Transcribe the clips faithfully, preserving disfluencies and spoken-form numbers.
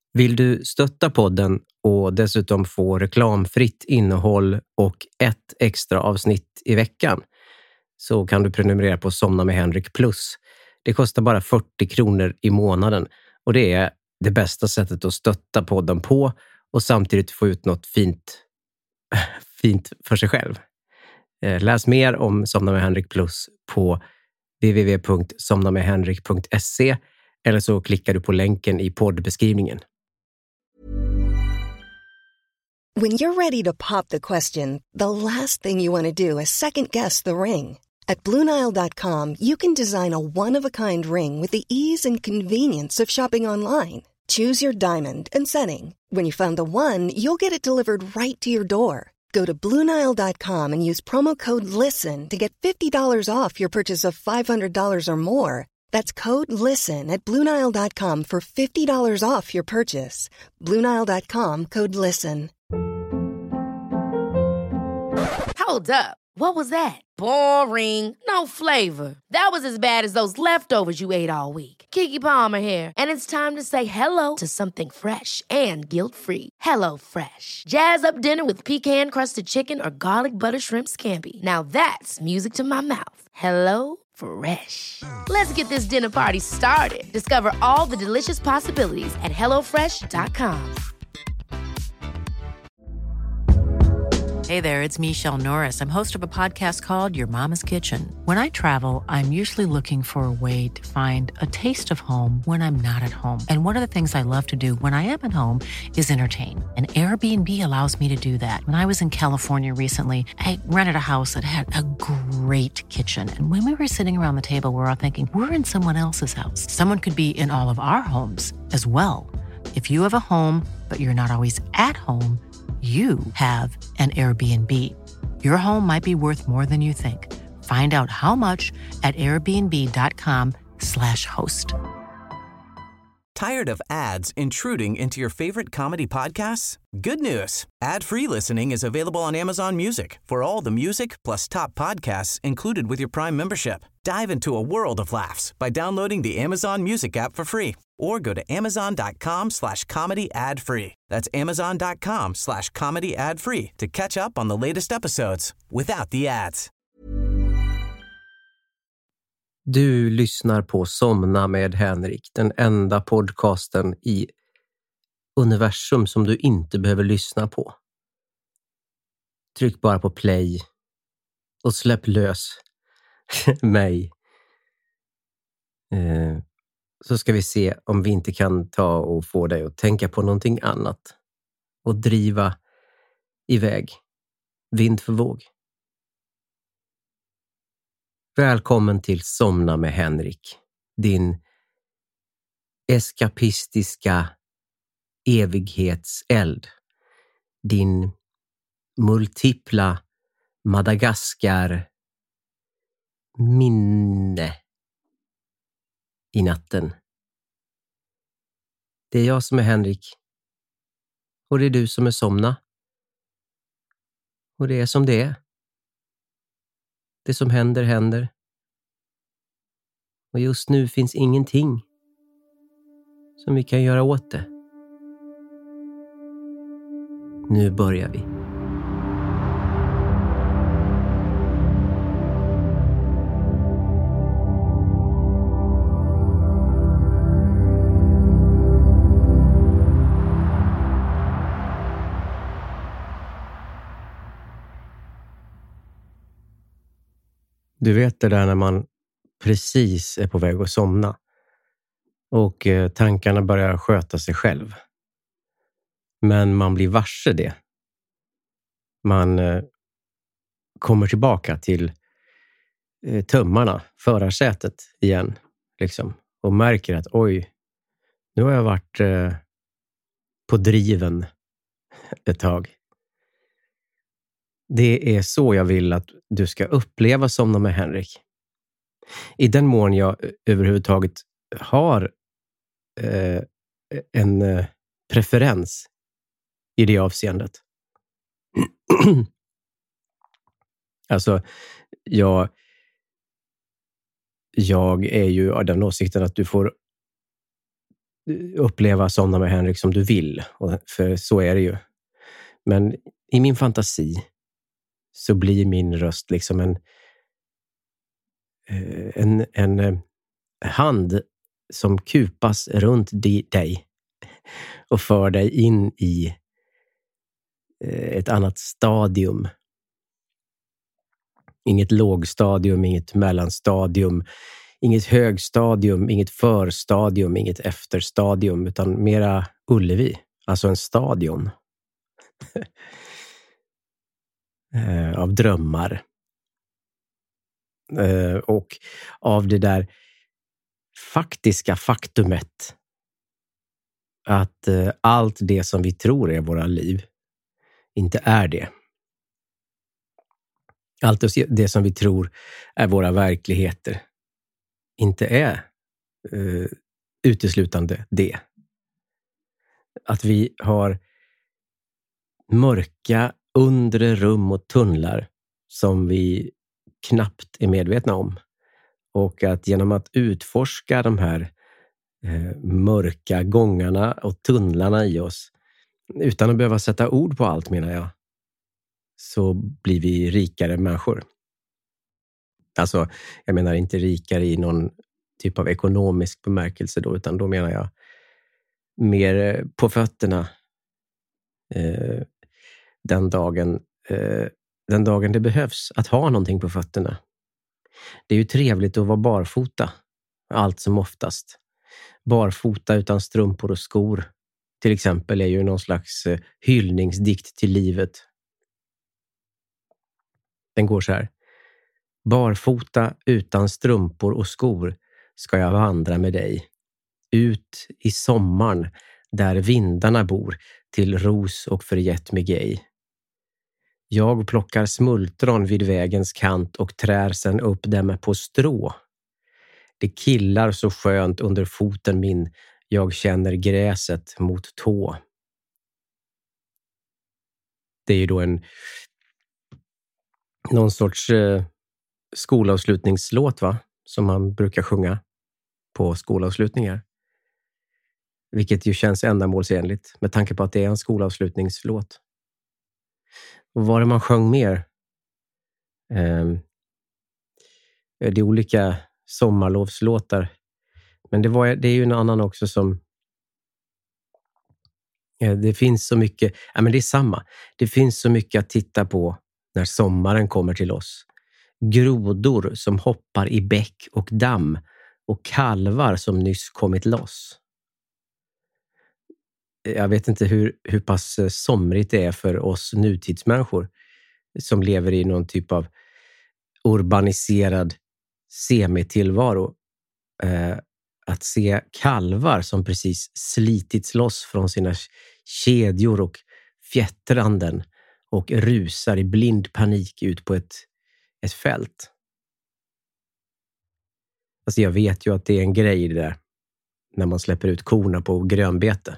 Vill du stötta podden och dessutom få reklamfritt innehåll och ett extra avsnitt i veckan så kan du prenumerera på Somna med Henrik Plus. Det kostar bara fyrtio kronor i månaden och det är det bästa sättet att stötta podden på och samtidigt få ut något fint, fint för sig själv. Läs mer om Somna med Henrik Plus på w w w punkt somna med henrik punkt se eller så klickar du på länken i poddbeskrivningen. When you're ready to pop the question, the last thing you want to do is second guess the ring. At Blue Nile dot com, you can design a one-of-a-kind ring with the ease and convenience of shopping online. Choose your diamond and setting. When you find the one, you'll get it delivered right to your door. Go to Blue Nile dot com and use promo code LISTEN to get fifty dollars off your purchase of five hundred dollars or more. That's code LISTEN at Blue Nile dot com for fifty dollars off your purchase. Blue Nile dot com, code LISTEN. Hold up. What was that? Boring. No flavor. That was as bad as those leftovers you ate all week. Keke Palmer here, and it's time to say hello to something fresh and guilt-free. Hello Fresh. Jazz up dinner with pecan-crusted chicken or garlic butter shrimp scampi. Now that's music to my mouth. Hello Fresh. Let's get this dinner party started. Discover all the delicious possibilities at hello fresh dot com. Hey there, it's Michelle Norris. I'm host of a podcast called Your Mama's Kitchen. When I travel, I'm usually looking for a way to find a taste of home when I'm not at home. And one of the things I love to do when I am at home is entertain. And Airbnb allows me to do that. When I was in California recently, I rented a house that had a great kitchen. And when we were sitting around the table, we were all thinking, we're in someone else's house. Someone could be in all of our homes as well. If you have a home, but you're not always at home, you have an Airbnb. Your home might be worth more than you think. Find out how much at airbnb dot com slash host. Tired of ads intruding into your favorite comedy podcasts? Good news. Ad-free listening is available on Amazon Music for all the music plus top podcasts included with your Prime membership. Dive into a world of laughs by downloading the Amazon Music app for free or go to amazon dot com slash comedy ad free. That's amazon dot com slash comedy ad free to catch up on the latest episodes without the ads. Du lyssnar på Somna med Henrik, den enda podcasten i universum som du inte behöver lyssna på. Tryck bara på play och släpp lös mig. Eh, så ska vi se om vi inte kan ta och få dig att tänka på någonting annat och driva iväg vind för våg. Välkommen till Somna med Henrik, din eskapistiska evighetseld, din multipla Madagaskar minne i natten. Det är jag som är Henrik och det är du som är Somna. Och det är som det är. Det som händer, händer. Och just nu finns ingenting som vi kan göra åt det. Nu börjar vi. Du vet det där när man precis är på väg att somna och eh, tankarna börjar sköta sig själv. Men man blir varse det. Man eh, kommer tillbaka till eh, tömmarna, förarsätet igen liksom, och märker att oj, nu har jag varit eh, på driven ett tag. Det är så jag vill att du ska uppleva Somna med Henrik. I den mån jag överhuvudtaget har eh, en eh, preferens i det avseendet. Alltså, jag, jag är ju av den åsikten att du får uppleva Somna med Henrik som du vill. För så är det ju. Men i min fantasi så blir min röst liksom en, en, en hand som kupas runt dig och för dig in i ett annat stadium. Inget lågstadium, inget mellanstadium, inget högstadium, inget förstadium, inget efterstadium, utan mera Ullevi, alltså en stadion av drömmar. Och av det där faktiska faktumet att allt det som vi tror är våra liv inte är det. Allt det som vi tror är våra verkligheter inte är uh, uteslutande det. Att vi har mörka undre rum och tunnlar som vi knappt är medvetna om. Och att genom att utforska de här uh, mörka gångarna och tunnlarna i oss, utan att behöva sätta ord på allt, menar jag, så blir vi rikare människor. Alltså, jag menar inte rikare i någon typ av ekonomisk bemärkelse då, utan då menar jag mer på fötterna eh, den dagen eh, den dagen det behövs att ha någonting på fötterna. Det är ju trevligt att vara barfota, allt som oftast. Barfota utan strumpor och skor, till exempel, är ju någon slags eh, hyllningsdikt till livet. Den går så här: barfota utan strumpor och skor ska jag vandra med dig. Ut i sommaren där vindarna bor till ros och förgett mig gej. Jag plockar smultron vid vägens kant och trär sen upp dem på strå. Det killar så skönt under foten min, jag känner gräset mot tå. Det är ju då en någon sorts eh, skolavslutningslåt, va? Som man brukar sjunga på skolavslutningar. Vilket ju känns ändamålsenligt med tanke på att det är en skolavslutningslåt. Och vad är det man sjöng mer? Eh, det är olika sommarlovslåtar. Men det, var, det är ju en annan också som... Eh, det finns så mycket... Ja, men det är samma. Det finns så mycket att titta på när sommaren kommer till oss. Grodor som hoppar i bäck och damm och kalvar som nyss kommit loss. Jag vet inte hur, hur pass somrigt det är för oss nutidsmänniskor som lever i någon typ av urbaniserad semitillvaro. Eh, att se kalvar som precis slitits loss från sina kedjor och fjättranden och rusar i blind panik ut på ett, ett fält. Alltså jag vet ju att det är en grej det där när man släpper ut korna på grönbete.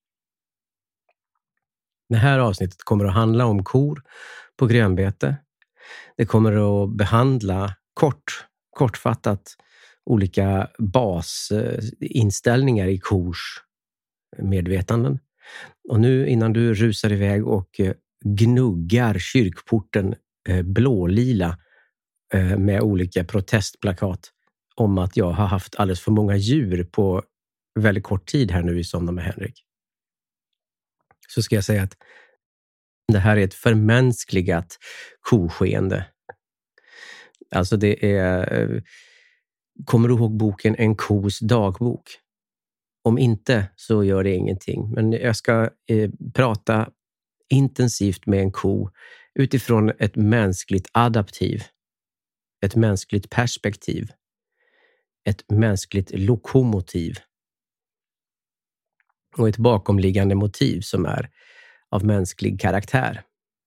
Det här avsnittet kommer att handla om kor på grönbete. Det kommer att behandla kort, kortfattat olika basinställningar i kors medvetanden. Och nu innan du rusar iväg och gnuggar kyrkporten blålila med olika protestplakat om att jag har haft alldeles för många djur på väldigt kort tid här nu i Somna med Henrik, så ska jag säga att det här är ett förmänskligat koskeende. Alltså det är... Kommer du ihåg boken En kos dagbok? Om inte så gör det ingenting. Men jag ska eh, prata intensivt med en ko utifrån ett mänskligt adaptiv. Ett mänskligt perspektiv. Ett mänskligt lokomotiv. Och ett bakomliggande motiv som är av mänsklig karaktär.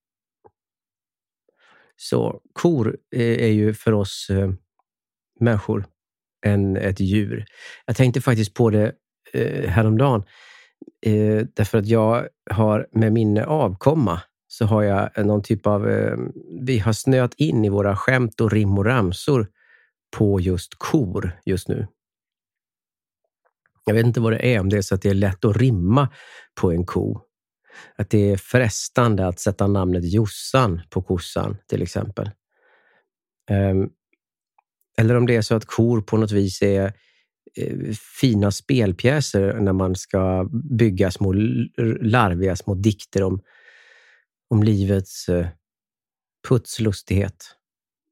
Så kor är ju för oss eh, människor en, ett djur. Jag tänkte faktiskt på det eh, häromdagen. Eh, därför att jag har med min avkomma så har jag någon typ av... Eh, vi har snöat in i våra skämt och rim och ramsor på just kor just nu. Jag vet inte vad det är, om det är så att det är lätt att rimma på en ko. Att det är frestande att sätta namnet Jossan på kossan till exempel. Um, eller om det är så att kor på något vis är eh, fina spelpjäser när man ska bygga små larviga små dikter om, om livets eh, putslustighet.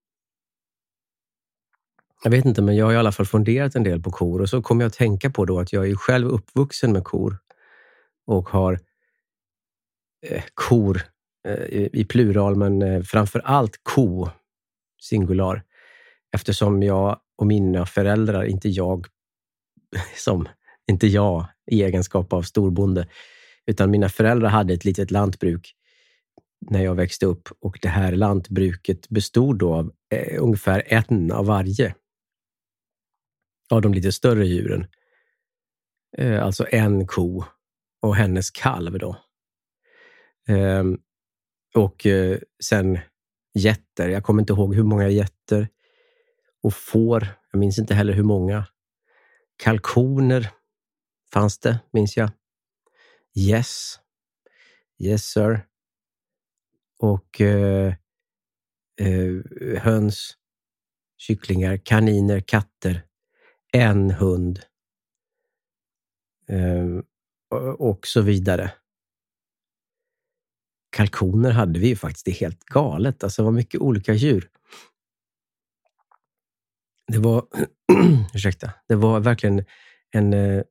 Jag vet inte, men jag har i alla fall funderat en del på kor, och så kommer jag att tänka på då att jag är själv uppvuxen med kor och har eh, kor eh, i plural, men eh, framför allt ko singular, eftersom jag och mina föräldrar, inte jag som inte jag i egenskap av storbonde, utan mina föräldrar hade ett litet lantbruk när jag växte upp, och det här lantbruket bestod då av eh, ungefär en av varje av de lite större djuren. Eh, alltså en ko och hennes kalv då. Eh, och eh, sen getter. Jag kommer inte ihåg hur många getter. Och får. Jag minns inte heller hur många. Kalkoner fanns det, minns jag. Yes. Yes, sir. Och eh, eh, höns, kycklingar, kaniner, katter. En hund. Eh, och så vidare. Kalkoner hade vi ju faktiskt, det är helt galet. Alltså det var mycket olika djur. Det var, ursäkta, det var verkligen en eh,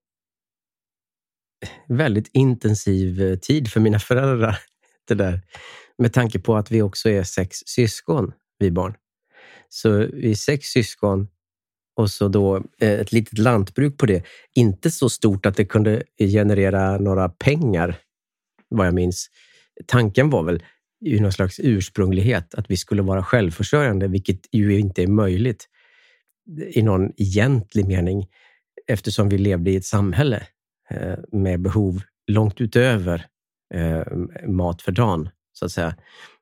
väldigt intensiv tid för mina föräldrar. Det där. Med tanke på att vi också är sex syskon, vi barn. Så vi är sex syskon. Och så då ett litet lantbruk på det. Inte så stort att det kunde generera några pengar, vad jag minns. Tanken var väl i någon slags ursprunglighet att vi skulle vara självförsörjande, vilket ju inte är möjligt i någon egentlig mening, eftersom vi levde i ett samhälle eh, med behov långt utöver eh, mat för dagen, så att säga.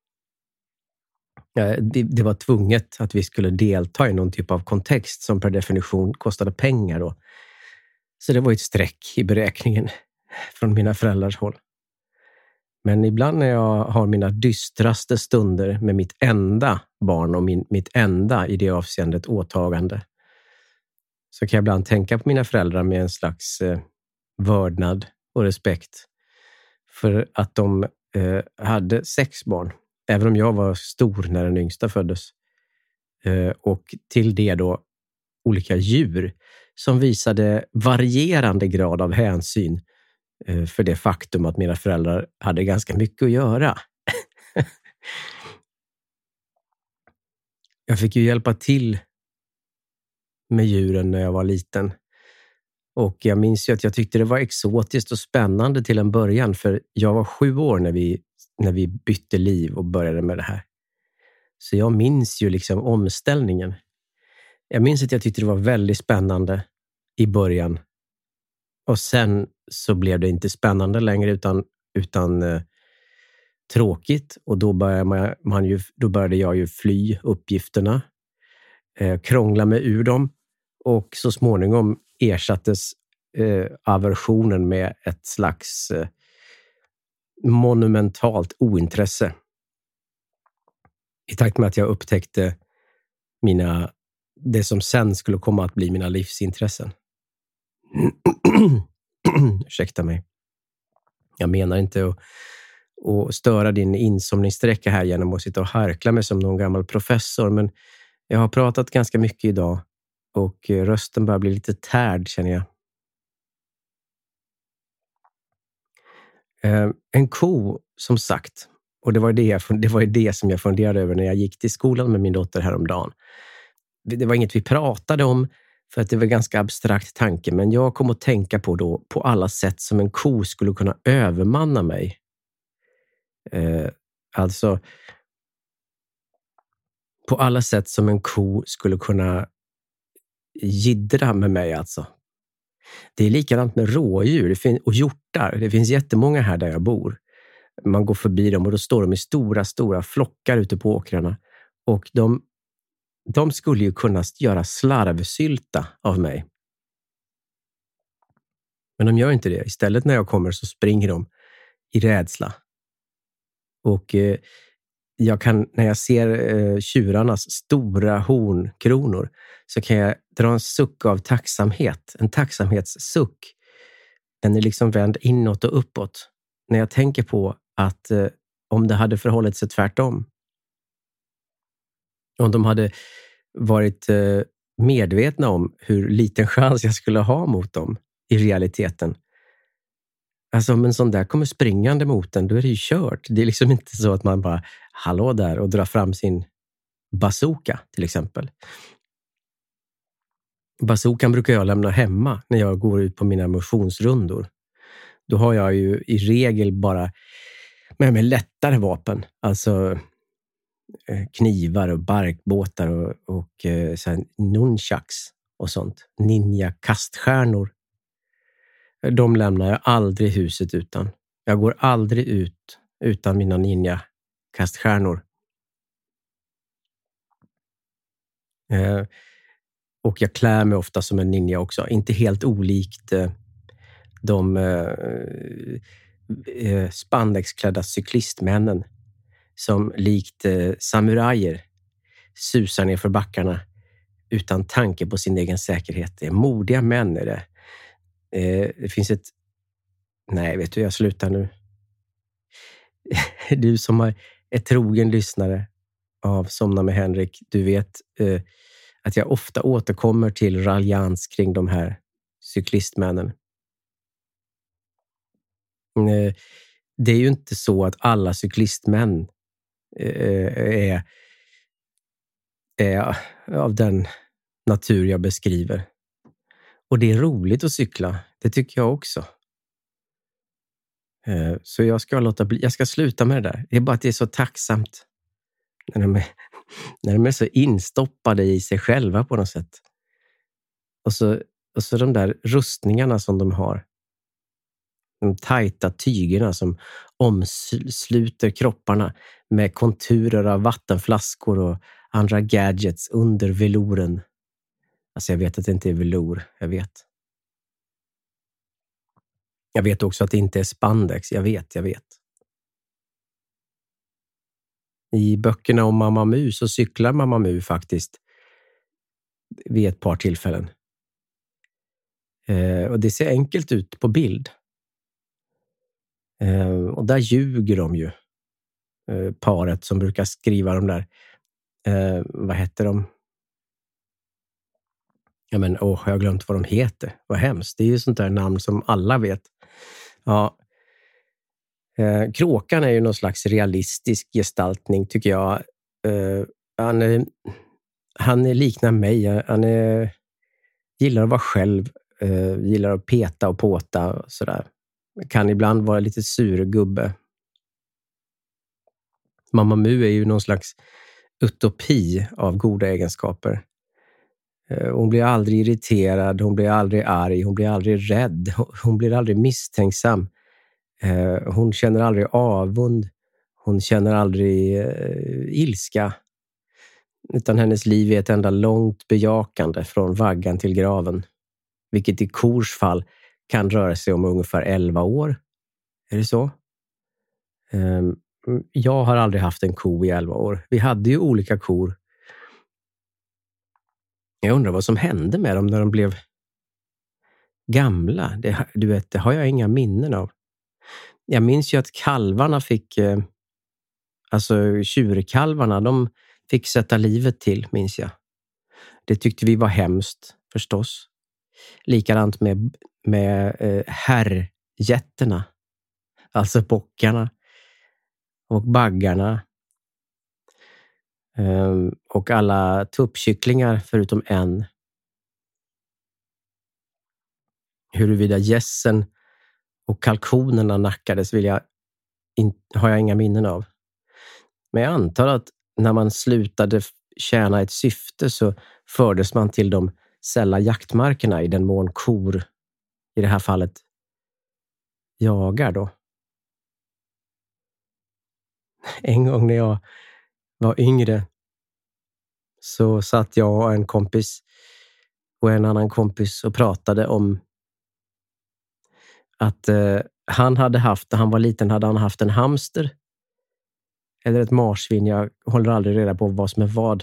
Det, det var tvunget att vi skulle delta i någon typ av kontext som per definition kostade pengar då. Så det var ett streck i beräkningen från mina föräldrars håll. Men ibland när jag har mina dystraste stunder med mitt enda barn och min, mitt enda i det avseendet åtagande, så kan jag ibland tänka på mina föräldrar med en slags eh, vördnad och respekt för att de eh, hade sex barn. Även om jag var stor när den yngsta föddes. Eh, och till det då olika djur som visade varierande grad av hänsyn eh, för det faktum att mina föräldrar hade ganska mycket att göra. Jag fick ju hjälpa till med djuren när jag var liten. Och jag minns ju att jag tyckte det var exotiskt och spännande till en början, för jag var sju år när vi när vi bytte liv och började med det här. Så jag minns ju liksom omställningen. Jag minns att jag tyckte det var väldigt spännande i början. Och sen så blev det inte spännande längre utan, utan eh, tråkigt. Och då började, man, man ju, då började jag ju fly uppgifterna. Eh, krångla mig ur dem. Och så småningom ersattes eh, aversionen med ett slags eh, monumentalt ointresse. I takt med att jag upptäckte mina, det som sen skulle komma att bli mina livsintressen. Ursäkta mig. Jag menar inte att, att störa din insomningssträcka här genom att sitta och harkla mig som någon gammal professor, men jag har pratat ganska mycket idag och rösten börjar bli lite tärd, känner jag. Eh, en ko, som sagt, och det var det, jag, det var det som jag funderade över när jag gick till skolan med min dotter häromdagen. Det, det var inget vi pratade om, för att det var ganska abstrakt tanke, men jag kom att tänka på då på alla sätt som en ko skulle kunna övermanna mig. Eh, alltså på alla sätt som en ko skulle kunna jiddra med mig alltså. Det är likadant med rådjur det fin- och hjortar. Det finns jättemånga här där jag bor. Man går förbi dem och då står de i stora, stora flockar ute på åkrarna. Och de, de skulle ju kunna göra slarvsylta av mig. Men de gör inte det. Istället när jag kommer så springer de i rädsla. Och eh, jag kan, när jag ser eh, tjurarnas stora hornkronor så kan jag dra en suck av tacksamhet. En tacksamhetssuck. Den är liksom vänd inåt och uppåt. När jag tänker på att eh, om det hade förhållit sig tvärtom. Om de hade varit eh, medvetna om hur liten chans jag skulle ha mot dem i realiteten. Alltså om en sån där kommer springande mot den, då är det ju kört. Det är liksom inte så att man bara, hallå där, och drar fram sin bazooka till exempel. Bazookan brukar jag lämna hemma när jag går ut på mina motionsrundor. Då har jag ju i regel bara med mig lättare vapen. Alltså knivar och barkbåtar och, och så här nunchucks och sånt. Ninja-kaststjärnor. De lämnar jag aldrig huset utan. Jag går aldrig ut utan mina ninja-kaststjärnor. Eh, och jag klär mig ofta som en ninja också. Inte helt olikt eh, de eh, eh, spandexklädda cyklistmännen som likt eh, samurajer susar ner för backarna utan tanke på sin egen säkerhet. Det är modiga män är det. Eh, det finns ett... Nej, vet du, jag slutar nu. Du som är trogen lyssnare av Somna med Henrik, du vet eh, att jag ofta återkommer till raljans kring de här cyklistmännen. Eh, det är ju inte så att alla cyklistmän eh, är, är av den natur jag beskriver. Och det är roligt att cykla. Det tycker jag också. Så jag ska låta bli. Jag ska sluta med det där. Det är bara att det är så tacksamt. När de är, när de är så instoppade i sig själva på något sätt. Och så, och så de där rustningarna som de har. De tajta tygerna som omsluter kropparna med konturer av vattenflaskor och andra gadgets under velouren. Alltså jag vet att det inte är velour, jag vet. Jag vet också att det inte är spandex, jag vet, jag vet. I böckerna om Mamma Mu så cyklar Mamma Mu faktiskt vid ett par tillfällen. Eh, och det ser enkelt ut på bild. Eh, och där ljuger de ju. Eh, paret som brukar skriva de där, eh, vad heter de? Ja men, åh, jag har glömt vad de heter. Vad hemskt. Det är ju sånt där namn som alla vet. Ja. Eh, Kråkan är ju någon slags realistisk gestaltning tycker jag. Eh, han, är, han är liknar mig. Han är, gillar att vara själv. Eh, gillar att peta och påta och sådär. Kan ibland vara lite sur gubbe. Mamma Mu är ju någon slags utopi av goda egenskaper. Hon blir aldrig irriterad, hon blir aldrig arg, hon blir aldrig rädd, hon blir aldrig misstänksam. Hon känner aldrig avund, hon känner aldrig uh, ilska. Utan hennes liv är ett enda långt bejakande från vaggan till graven. Vilket i kors fall kan röra sig om ungefär elva år. Är det så? Um, jag har aldrig haft en ko i elva år. Vi hade ju olika kor. Jag undrar vad som hände med dem när de blev gamla. Det, du vet, det har jag inga minnen av. Jag minns ju att kalvarna fick, eh, alltså tjurkalvarna, de fick sätta livet till, minns jag. Det tyckte vi var hemskt, förstås. Likadant med, med eh, herrjätterna. Alltså bockarna och baggarna. Um, och alla tuppkycklingar förutom en. Huruvida gässen och kalkonerna nackades vill jag in, har jag inga minnen av. Men jag antar att när man slutade tjäna ett syfte så fördes man till de sälla jaktmarkerna i den mån kor, i det här fallet, jagar då. En gång när jag var yngre så satt jag och en kompis och en annan kompis och pratade om att eh, han hade haft, när han var liten hade han haft en hamster. Eller ett marsvin, jag håller aldrig reda på vad som är vad.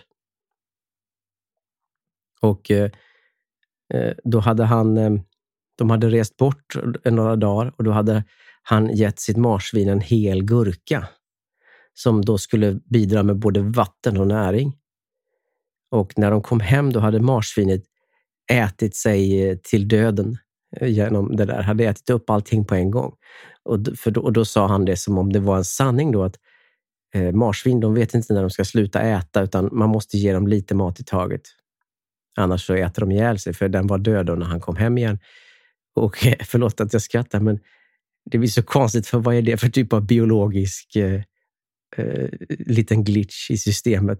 Och eh, då hade han, eh, de hade rest bort några dagar och då hade han gett sitt marsvin en hel gurka som då skulle bidra med både vatten och näring. Och när de kom hem då hade marsvinet ätit sig till döden genom det där. Hade ätit upp allting på en gång. Och, för då, och då sa han det som om det var en sanning då att eh, marsvin, de vet inte när de ska sluta äta utan man måste ge dem lite mat i taget. Annars så äter de ihjäl sig för den var död då när han kom hem igen. Och förlåt att jag skrattar men det blir så konstigt för vad är det för typ av biologisk eh, eh, liten glitch i systemet.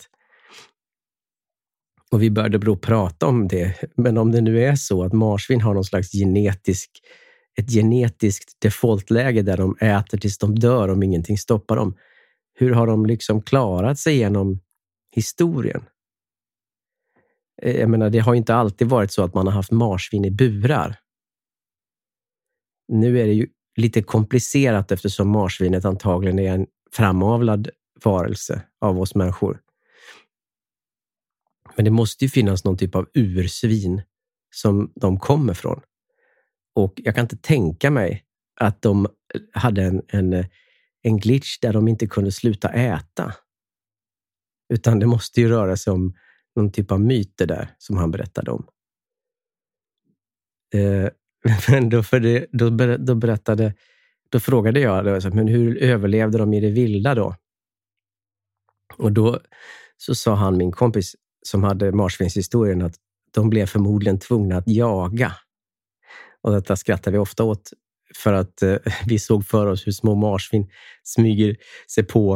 Och vi började då prata om det. Men om det nu är så att marsvin har någon slags genetisk, ett genetiskt defaultläge där de äter tills de dör om ingenting stoppar dem. Hur har de liksom klarat sig genom historien? Jag menar, det har inte alltid varit så att man har haft marsvin i burar. Nu är det ju lite komplicerat eftersom marsvinet antagligen är en framavlad varelse av oss människor. Men det måste ju finnas någon typ av ursvin som de kommer från. Och jag kan inte tänka mig att de hade en, en, en glitch där de inte kunde sluta äta. Utan det måste ju röra sig om någon typ av myter där som han berättade om. Eh, men då, för det, då, då berättade, då frågade jag, då, men hur överlevde de i det vilda då? Och då så sa han, min kompis som hade marsvinshistorien, att de blev förmodligen tvungna att jaga. Och detta skrattar vi ofta åt för att eh, vi såg för oss hur små marsvin smyger sig på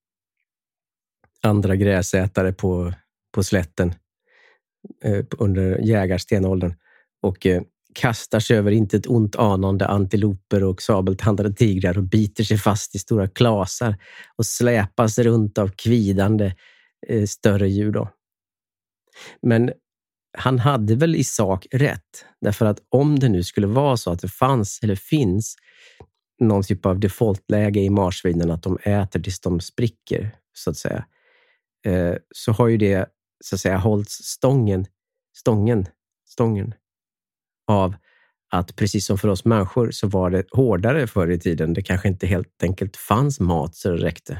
andra gräsätare på, på slätten eh, under jägarstenåldern och eh, kastar sig över inte ett ont anande antiloper och sabeltandade tigrar och biter sig fast i stora klasar och släpas runt av kvidande eh, större djur då. Men han hade väl i sak rätt. Därför att om det nu skulle vara så att det fanns eller finns någon typ av defaultläge i marsvinen att de äter tills de spricker så att säga. Eh, så har ju det så att säga hållits stången, stången, stången av att precis som för oss människor så var det hårdare förr i tiden. Det kanske inte helt enkelt fanns mat så det räckte.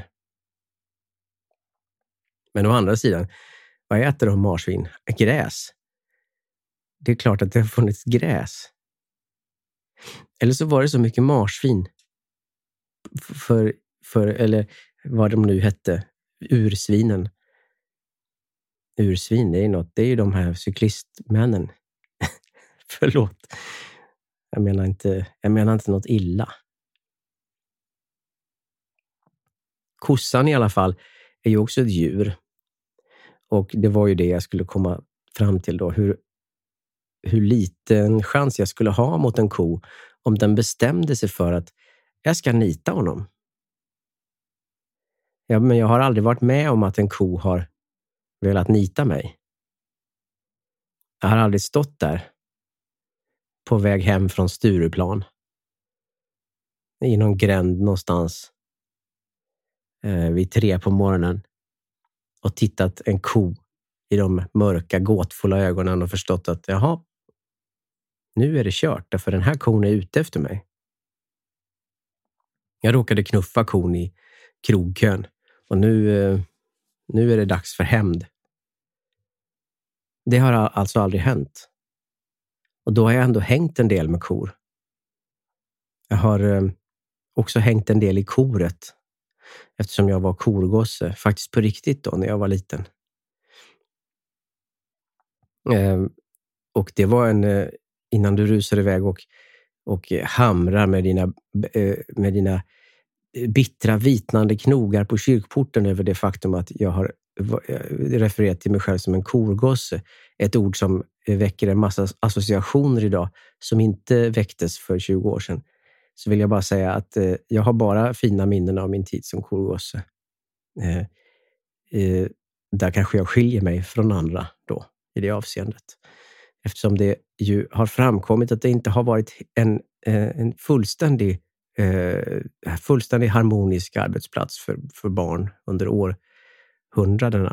Men å andra sidan, vad äter de marsvin? Gräs. Det är klart att det har funnits gräs. Eller så var det så mycket marsvin. För, för, eller vad de nu hette. Ursvinen. Ursvin, det är något. Det är ju de här cyklistmännen. Förlåt. Jag menar inte, jag menar inte något illa. Kossan i alla fall är ju också ett djur. Och det var ju det jag skulle komma fram till då. Hur, hur liten chans jag skulle ha mot en ko om den bestämde sig för att jag ska nita honom. Ja, men jag har aldrig varit med om att en ko har velat nita mig. Jag har aldrig stått där på väg hem från Stureplan. I någon gränd någonstans eh, vid tre på morgonen. Och tittat en ko i de mörka, gåtfulla ögonen och förstått att jaha, nu är det kört därför den här kon är ute efter mig. Jag råkade knuffa kon i krogkön och nu, nu är det dags för hämnd. Det har alltså aldrig hänt. Och då har jag ändå hängt en del med kor. Jag har också hängt en del i koret. Eftersom jag var korgosse. Faktiskt på riktigt då när jag var liten. Eh, och det var en... Eh, innan du rusar iväg och, och hamrar med dina, eh, med dina bittra vitnande knogar på kyrkporten över det faktum att jag har refererat till mig själv som en korgosse. Ett ord som väcker en massa associationer idag som inte väcktes för tjugo år sedan. Så vill jag bara säga att eh, jag har bara fina minnen av min tid som korgosse. Eh, eh, där kanske jag skiljer mig från andra då, i det avseendet. Eftersom det ju har framkommit att det inte har varit en en fullständig, eh, fullständig harmonisk arbetsplats för, för barn under århundradena.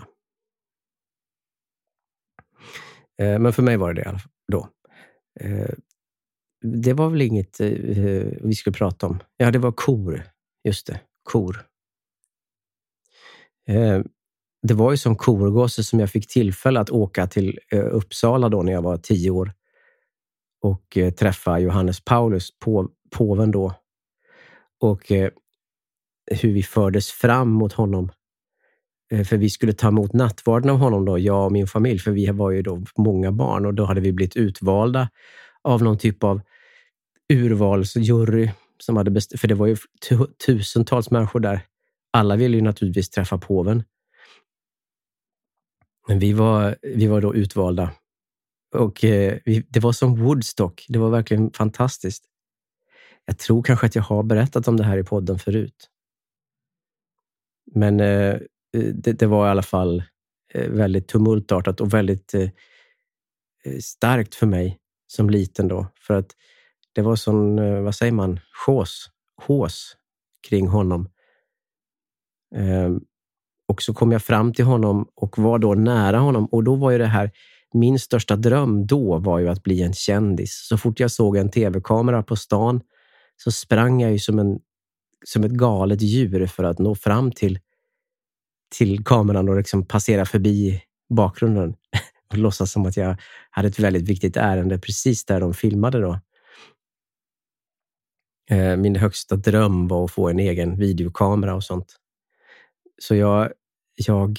Eh, men för mig var det det då. Eh, det var väl inget eh, vi skulle prata om. Ja, det var kor. Just det, kor. Eh, det var ju som korgosse som jag fick tillfälle att åka till eh, Uppsala då när jag var tio år. Och eh, träffa Johannes Paulus, på, påven då. Och eh, hur vi fördes fram mot honom. Eh, för vi skulle ta emot nattvarden av honom då, jag och min familj. För vi var ju då många barn och då hade vi blivit utvalda av någon typ av urvalsjury. Som hade best- för det var ju tu- tusentals människor där. Alla ville ju naturligtvis träffa påven. Men vi var, vi var då utvalda. Och eh, vi, det var som Woodstock. Det var verkligen fantastiskt. Jag tror kanske att jag har berättat om det här i podden förut. Men eh, det, det var i alla fall eh, väldigt tumultartat och väldigt eh, starkt för mig som liten då. För att det var sån, eh, vad säger man, hås, hås kring honom. Eh, och så kom jag fram till honom och var då nära honom. Och då var ju det här, min största dröm då var ju att bli en kändis. Så fort jag såg en tv-kamera på stan så sprang jag ju som, en, som ett galet djur för att nå fram till, till kameran och liksom passera förbi bakgrunden. Och låtsas som att jag hade ett väldigt viktigt ärende precis där de filmade då. Eh, min högsta dröm var att få en egen videokamera och sånt. Så jag... jag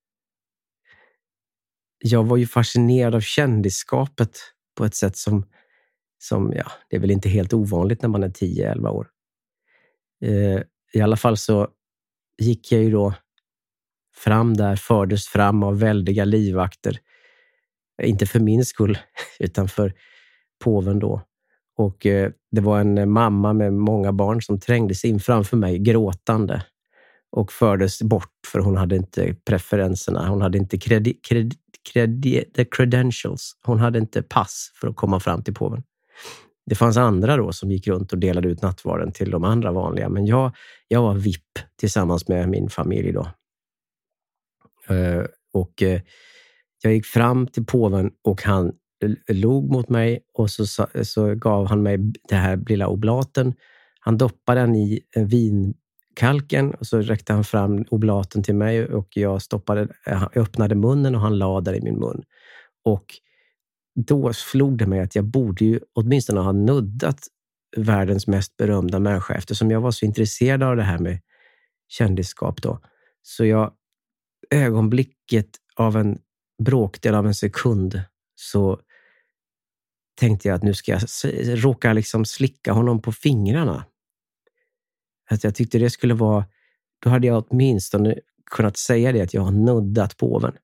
Jag var ju fascinerad av kändisskapet på ett sätt som, som ja, det är väl inte helt ovanligt när man är tio elva år. Eh, I alla fall så gick jag ju då fram där, fördes fram av väldiga livvakter. Inte för min skull, utan för påven då. Och eh, det var en mamma med många barn som trängdes in framför mig gråtande. Och fördes bort för hon hade inte preferenserna. Hon hade inte kredi, kredi, kredi, the credentials. Hon hade inte pass för att komma fram till påven. Det fanns andra då som gick runt och delade ut nattvarden till de andra vanliga. Men jag, jag var V I P tillsammans med min familj då. Uh, och uh, jag gick fram till påven och han log mot mig. Och så, så gav han mig det här lilla oblaten. Han doppade den i en vin kalken och så räckte han fram oblaten till mig och jag stoppade, jag öppnade munnen och han lade där i min mun. Och då slog det mig att jag borde ju åtminstone ha nuddat världens mest berömda människa eftersom jag var så intresserad av det här med kändisskap då. Så jag ögonblicket av en bråkdel av en sekund så tänkte jag att nu ska jag råka liksom slicka honom på fingrarna. Att jag tyckte det skulle vara, då hade jag åtminstone kunnat säga det att jag har nuddat påven.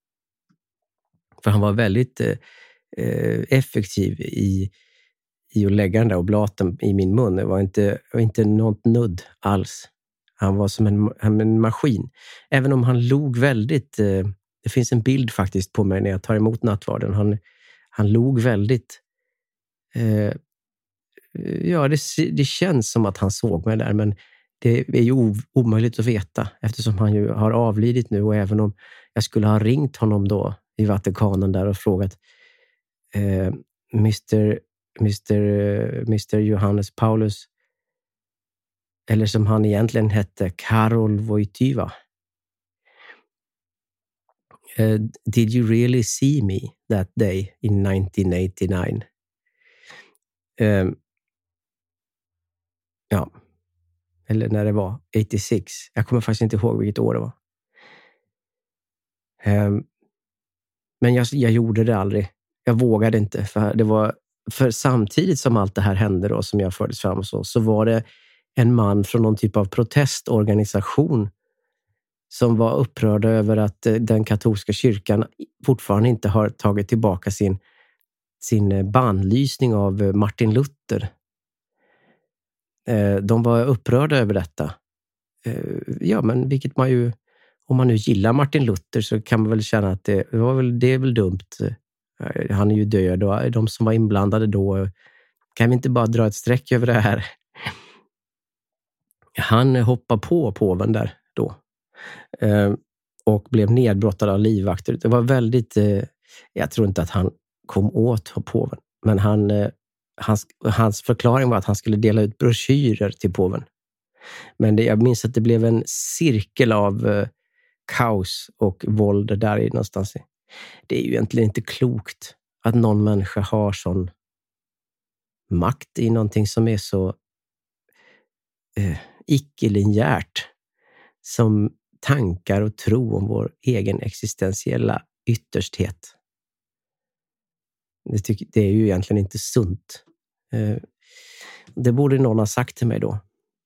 För han var väldigt eh, effektiv i, i att lägga den där oblaten i min mun. Det var inte, var inte något nudd alls. Han var som en, en maskin. Även om han log väldigt, eh, det finns en bild faktiskt på mig när jag tar emot nattvarden. Han, han log väldigt, eh, ja det, det känns som att han såg mig där, men det är ju omöjligt att veta eftersom han ju har avlidit nu. Och även om jag skulle ha ringt honom då i Vatikanen där och frågat eh, Mr. Mr. Mr. Johannes Paulus, eller som han egentligen hette, Karol Wojtyła. Uh, did you really see me that day in nineteen eighty-nine? Um, ja, eller när det var, åttiosex. Jag kommer faktiskt inte ihåg vilket år det var. Um, men jag, jag gjorde det aldrig. Jag vågade inte. För, det var, för samtidigt som allt det här hände då, som jag fördes fram och så, så var det en man från någon typ av protestorganisation som var upprörd över att den katolska kyrkan fortfarande inte har tagit tillbaka sin, sin bannlysning av Martin Luther. De var upprörda över detta. Ja, men vilket man ju, om man nu gillar Martin Luther så kan man väl känna att det, var väl, det är väl dumt. Han är ju död och de som var inblandade då kan vi inte bara dra ett streck över det här? Han hoppade på påven där då. Eh, och blev nedbrottad av livvakter. Det var väldigt... Eh, jag tror inte att han kom åt påven. Men han, eh, hans, hans förklaring var att han skulle dela ut broschyrer till påven. Men det, jag minns att det blev en cirkel av eh, kaos och våld där i någonstans. Det är ju egentligen inte klokt att någon människa har sån makt i någonting som är så eh, icke-linjärt som tankar och tro om vår egen existentiella yttersthet. Det, tycker, det är ju egentligen inte sunt. Eh, det borde någon ha sagt till mig då.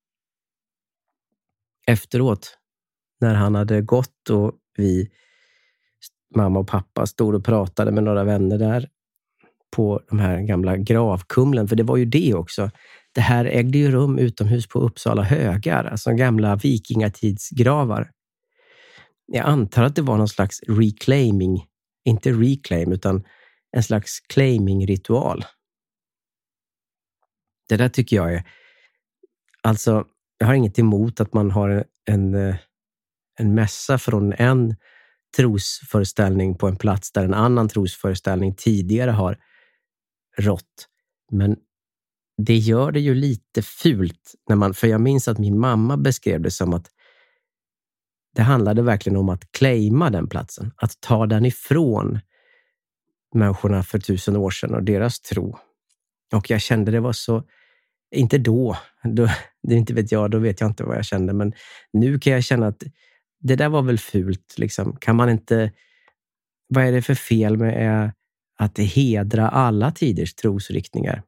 Efteråt, när han hade gått och vi, mamma och pappa, stod och pratade med några vänner där på de här gamla gravkumlen, för det var ju det också. Det här ägde ju rum utomhus på Uppsala högar, alltså gamla vikingatidsgravar. Jag antar att det var någon slags reclaiming, inte reclaim utan en slags claiming-ritual. Det där tycker jag är, alltså jag har inget emot att man har en, en mässa från en trosföreställning på en plats där en annan trosföreställning tidigare har rått. Men det gör det ju lite fult när man, för jag minns att min mamma beskrev det som att det handlade verkligen om att claima den platsen, att ta den ifrån människorna för tusen år sedan och deras tro. Och jag kände det var så, inte då, då det inte vet jag, då vet jag inte vad jag kände, men nu kan jag känna att det där var väl fult liksom. Kan man inte, vad är det för fel med att hedra alla tiders trosriktningar?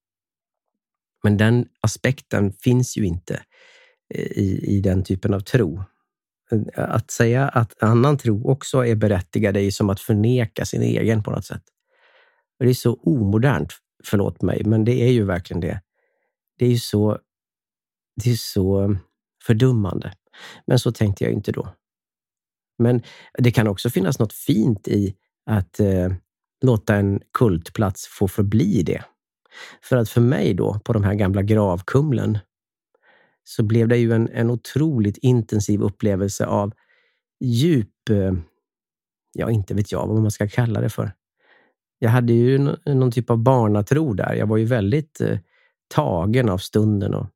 Men den aspekten finns ju inte i, i den typen av tro. Att säga att annan tro också är berättigad är ju som att förneka sin egen på något sätt. Och det är så omodernt, förlåt mig, men det är ju verkligen det. Det är ju så, det är så fördummande. Men så tänkte jag inte då. Men det kan också finnas något fint i att eh, låta en kultplats få förbli det. För att för mig då, på de här gamla gravkumlen, så blev det ju en, en otroligt intensiv upplevelse av djup, eh, ja inte vet jag vad man ska kalla det för. Jag hade ju n- någon typ av barnatro där. Jag var ju väldigt eh, tagen av stunden och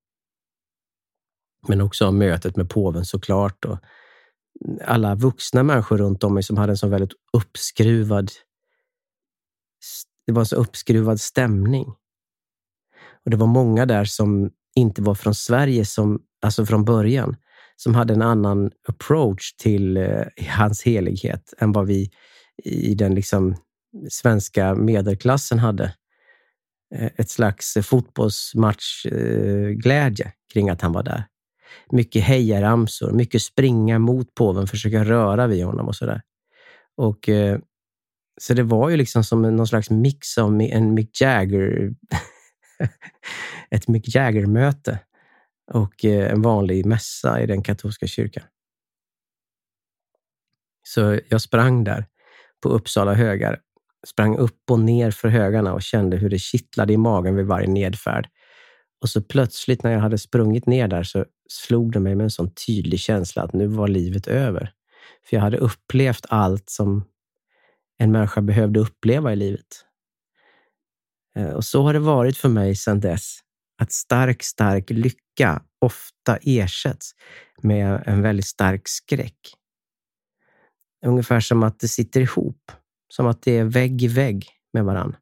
men också av mötet med påven såklart och alla vuxna människor runt om mig som hade en så väldigt uppskruvad det var en så uppskruvad stämning. Och det var många där som inte var från Sverige som, alltså från början, som hade en annan approach till eh, hans helighet än vad vi i den liksom svenska medelklassen hade. Eh, ett slags fotbollsmatchglädje eh, kring att han var där. Mycket hejaramsor, mycket springa mot påven, försöka röra vid honom och sådär. Och eh, så det var ju liksom som någon slags mix av en Mick Jagger ett Mick Jagger-möte och eh, en vanlig mässa i den katolska kyrkan. Så jag sprang där på Uppsala högar, sprang upp och ner för högarna och kände hur det kittlade i magen vid varje nedfärd. Och så plötsligt när jag hade sprungit ner där så slog det mig med en sån tydlig känsla att nu var livet över. För jag hade upplevt allt som en människa behövde uppleva i livet. Och så har det varit för mig sedan dess. Att stark, stark lycka ofta ersätts med en väldigt stark skräck. Ungefär som att det sitter ihop. Som att det är vägg i vägg med varann.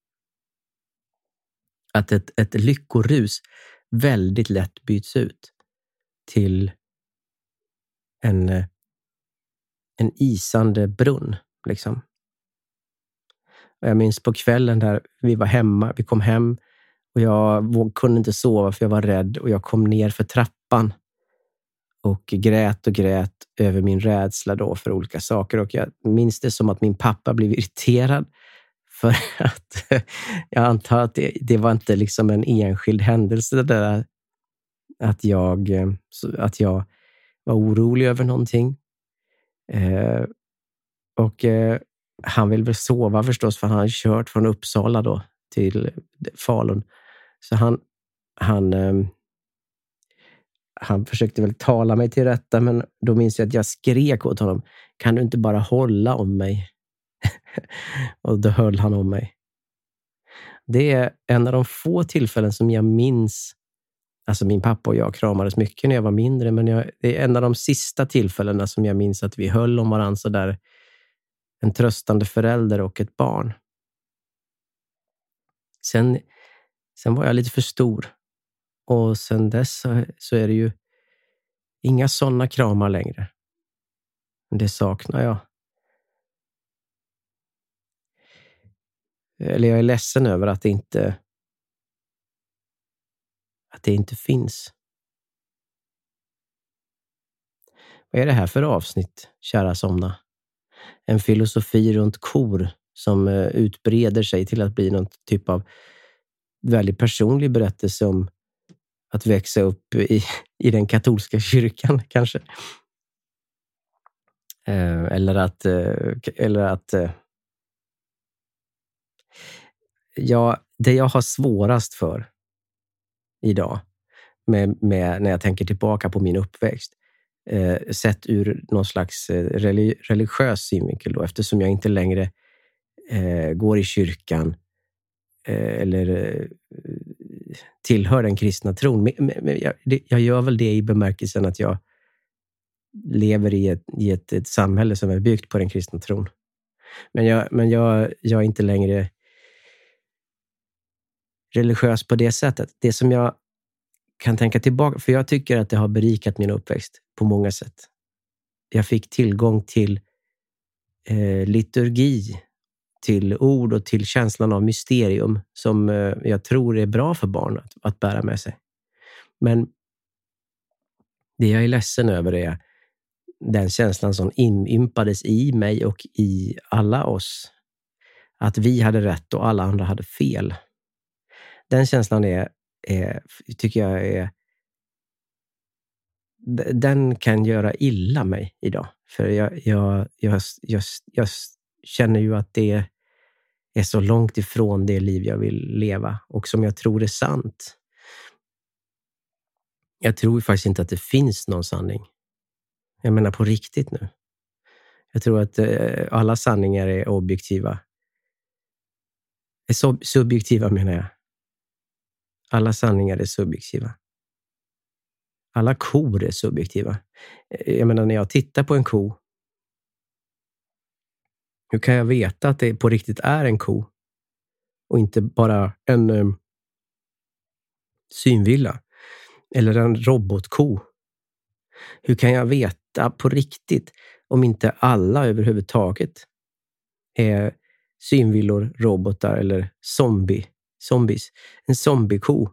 Att ett, ett lyckorus väldigt lätt byts ut till en, en isande brunn, liksom. Och jag minns på kvällen där vi var hemma, vi kom hem och jag kunde inte sova för jag var rädd och jag kom ner för trappan och grät och grät över min rädsla då för olika saker. Och jag minns det som att min pappa blev irriterad för att jag antar att det, det var inte liksom en enskild händelse det där att jag, att jag var orolig över någonting. Eh, och eh, han vill väl sova förstås, för han har kört från Uppsala då till Falun Så han, han, eh, han försökte väl tala mig till rätta, men då minns jag att jag skrek åt honom: kan du inte bara hålla om mig? Och då höll han om mig. Det är en av de få tillfällen som jag minns. Alltså min pappa och jag kramades mycket när jag var mindre, men jag, det är en av de sista tillfällena som jag minns att vi höll om varandra så där, en tröstande förälder och ett barn. Sen, sen var jag lite för stor. Och sen dess så, så är det ju inga sådana kramar längre. Det saknar jag. Eller jag är ledsen över att det inte att det inte finns. Vad är det här för avsnitt, kära somna? En filosofi runt kor som uh, utbreder sig till att bli någon typ av väldigt personlig berättelse om att växa upp i, i den katolska kyrkan, kanske. Uh, eller att... Uh, eller att uh, ja, det jag har svårast för idag, med, med, när jag tänker tillbaka på min uppväxt, eh, sett ur någon slags religi- religiös synvinkel då, eftersom jag inte längre eh, går i kyrkan eh, eller eh, tillhör den kristna tron. Men, men jag, det, jag gör väl det i bemärkelsen att jag lever i ett, i ett, ett samhälle som är byggt på den kristna tron. Men jag, men jag, jag är inte längre religiös på det sättet. Det som jag kan tänka tillbaka, för jag tycker att det har berikat min uppväxt på många sätt. Jag fick tillgång till eh, liturgi, till ord och till känslan av mysterium som eh, jag tror är bra för barn att, att bära med sig. Men det jag är ledsen över är den känslan som inympades i mig och i alla oss. Att vi hade rätt och alla andra hade fel. Den känslan är, är tycker jag är den kan göra illa mig idag. För jag, jag, jag, jag, jag känner ju att det är så långt ifrån det liv jag vill leva och som jag tror är sant. Jag tror faktiskt inte att det finns någon sanning. Jag menar på riktigt nu. Jag tror att eh, alla sanningar är objektiva. Är sub- subjektiva menar jag. Alla sanningar är subjektiva. Alla kor är subjektiva. Jag menar, när jag tittar på en ko, hur kan jag veta att det på riktigt är en ko? Och inte bara en um, synvilla. Eller en robotko. Hur kan jag veta på riktigt om inte alla överhuvudtaget är synvillor, robotar eller zombie, zombies? En zombieko.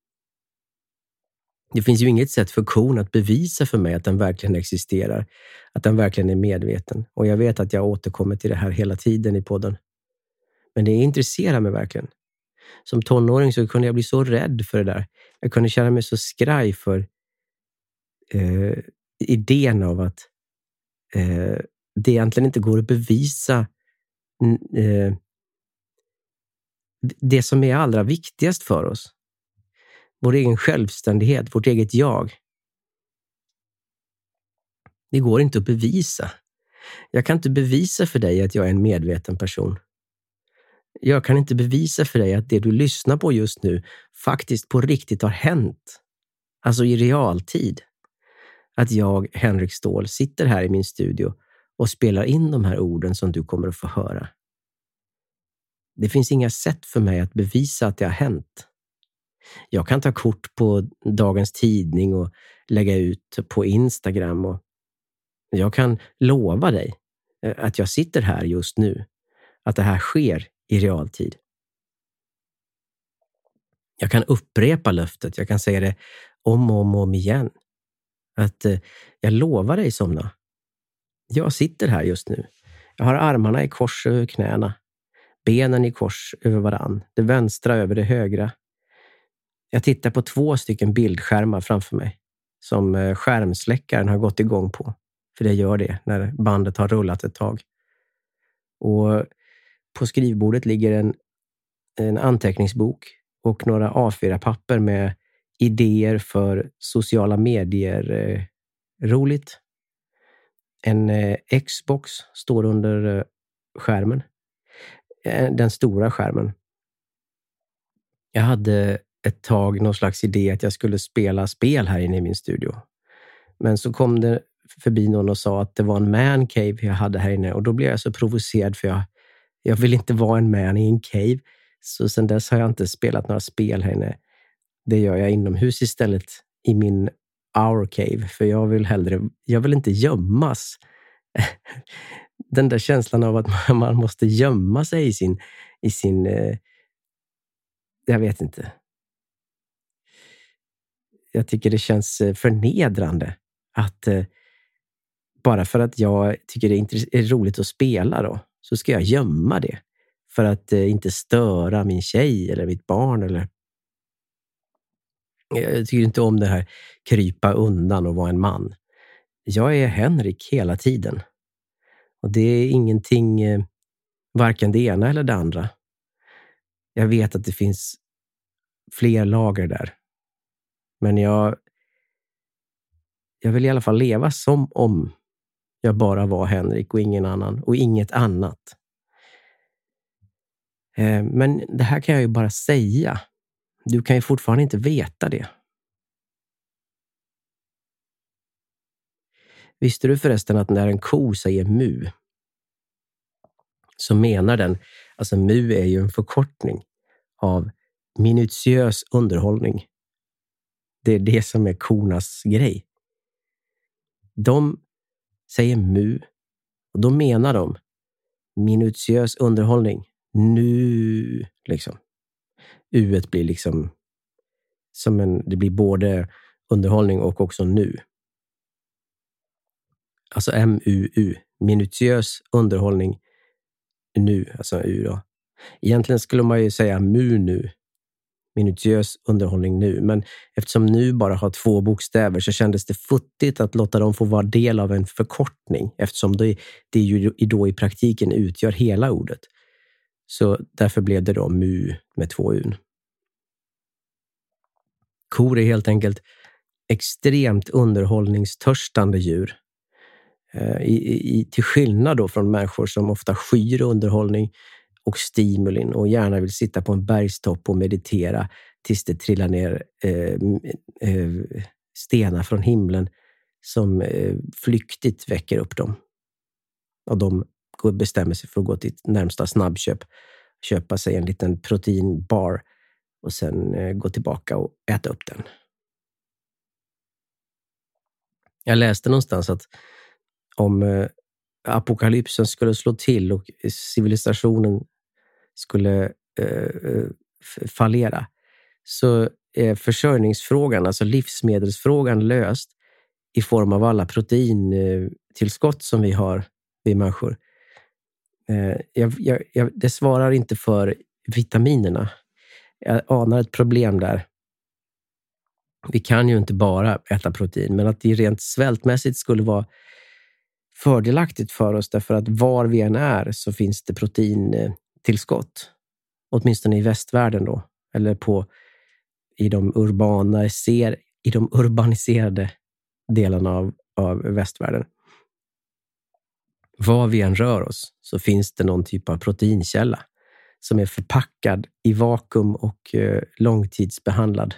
Det finns ju inget sätt för kon att bevisa för mig att den verkligen existerar. Att den verkligen är medveten. Och jag vet att jag återkommer till det här hela tiden i podden. Men det intresserar mig verkligen. Som tonåring så kunde jag bli så rädd för det där. Jag kunde känna mig så skraj för eh, idén av att eh, det egentligen inte går att bevisa eh, det som är allra viktigast för oss. Vår egen självständighet, vårt eget jag. Det går inte att bevisa. Jag kan inte bevisa för dig att jag är en medveten person. Jag kan inte bevisa för dig att det du lyssnar på just nu faktiskt på riktigt har hänt. Alltså i realtid. Att jag, Henrik Ståhl, sitter här i min studio och spelar in de här orden som du kommer att få höra. Det finns inga sätt för mig att bevisa att det har hänt. Jag kan ta kort på dagens tidning och lägga ut på Instagram. Och jag kan lova dig att jag sitter här just nu. Att det här sker i realtid. Jag kan upprepa löftet. Jag kan säga det om och om, och om igen. Att eh, jag lovar dig, somna. Jag sitter här just nu. Jag har armarna i kors över knäna. Benen i kors över varann. Det vänstra över det högra. Jag tittar på två stycken bildskärmar framför mig. Som eh, skärmsläckaren har gått igång på. För det gör det när bandet har rullat ett tag. Och på skrivbordet ligger en, en anteckningsbok och några A fyra-papper med idéer för sociala medier. Eh, roligt. En eh, Xbox står under eh, skärmen. Eh, den stora skärmen. Jag hade ett tag någon slags idé att jag skulle spela spel här inne i min studio. Men så kom det förbi någon och sa att det var en man cave jag hade här inne. Och då blev jag så provocerad för jag, jag vill inte vara en man i en cave. Så sen dess har jag inte spelat några spel här inne. Det gör jag inomhus istället i min our cave. För jag vill hellre, jag vill inte gömmas. Den där känslan av att man måste gömma sig i sin, i sin eh, jag vet inte. Jag tycker det känns förnedrande att eh, bara för att jag tycker det är, är roligt att spela då, så ska jag gömma det. För att eh, inte störa min tjej eller mitt barn. Eller... Jag tycker inte om det här krypa undan och vara en man. Jag är Henrik hela tiden. Och det är ingenting, eh, varken det ena eller det andra. Jag vet att det finns fler lager där. Men jag, jag vill i alla fall leva som om jag bara var Henrik och ingen annan. Och inget annat. Eh, men det här kan jag ju bara säga. Du kan ju fortfarande inte veta det. Visste du förresten att när en ko säger mu, så menar den, alltså mu är ju en förkortning av minutiös underhållning. Det är det som är kornas grej. De säger mu och då menar de minutiös underhållning. Nu, liksom. U-et blir liksom som en, det blir både underhållning och också nu. Alltså M U U, minutiös underhållning nu, alltså U då. Egentligen skulle man ju säga mu nu, minutiös underhållning nu, men eftersom nu bara har två bokstäver så kändes det futtigt att låta dem få vara del av en förkortning, eftersom det, det ju då i praktiken utgör hela ordet. Så därför blev det då mu med två un. Kor är helt enkelt extremt underhållningstörstande djur. I, i, till skillnad då från människor som ofta skyr underhållning och stimulin och gärna vill sitta på en bergstopp och meditera tills det trillar ner eh, eh, stenar från himlen som eh, flyktigt väcker upp dem. Och de bestämmer sig för att gå till närmsta snabbköp, köpa sig en liten proteinbar och sen eh, gå tillbaka och äta upp den. Jag läste någonstans att om eh, apokalypsen skulle slå till och civilisationen skulle eh, fallera, så är försörjningsfrågan, alltså livsmedelsfrågan, löst i form av alla proteintillskott som vi har, vi människor. Eh, jag, jag, jag, det svarar inte för vitaminerna. Jag anar ett problem där. Vi kan ju inte bara äta protein, men att det rent svältmässigt skulle vara fördelaktigt för oss, därför att var vi än är så finns det proteintillskott. Åtminstone i västvärlden då, eller på i de urbana ser i de urbaniserade delarna av, av västvärlden. Var vi än rör oss så finns det någon typ av proteinkälla som är förpackad i vakuum och eh, långtidsbehandlad.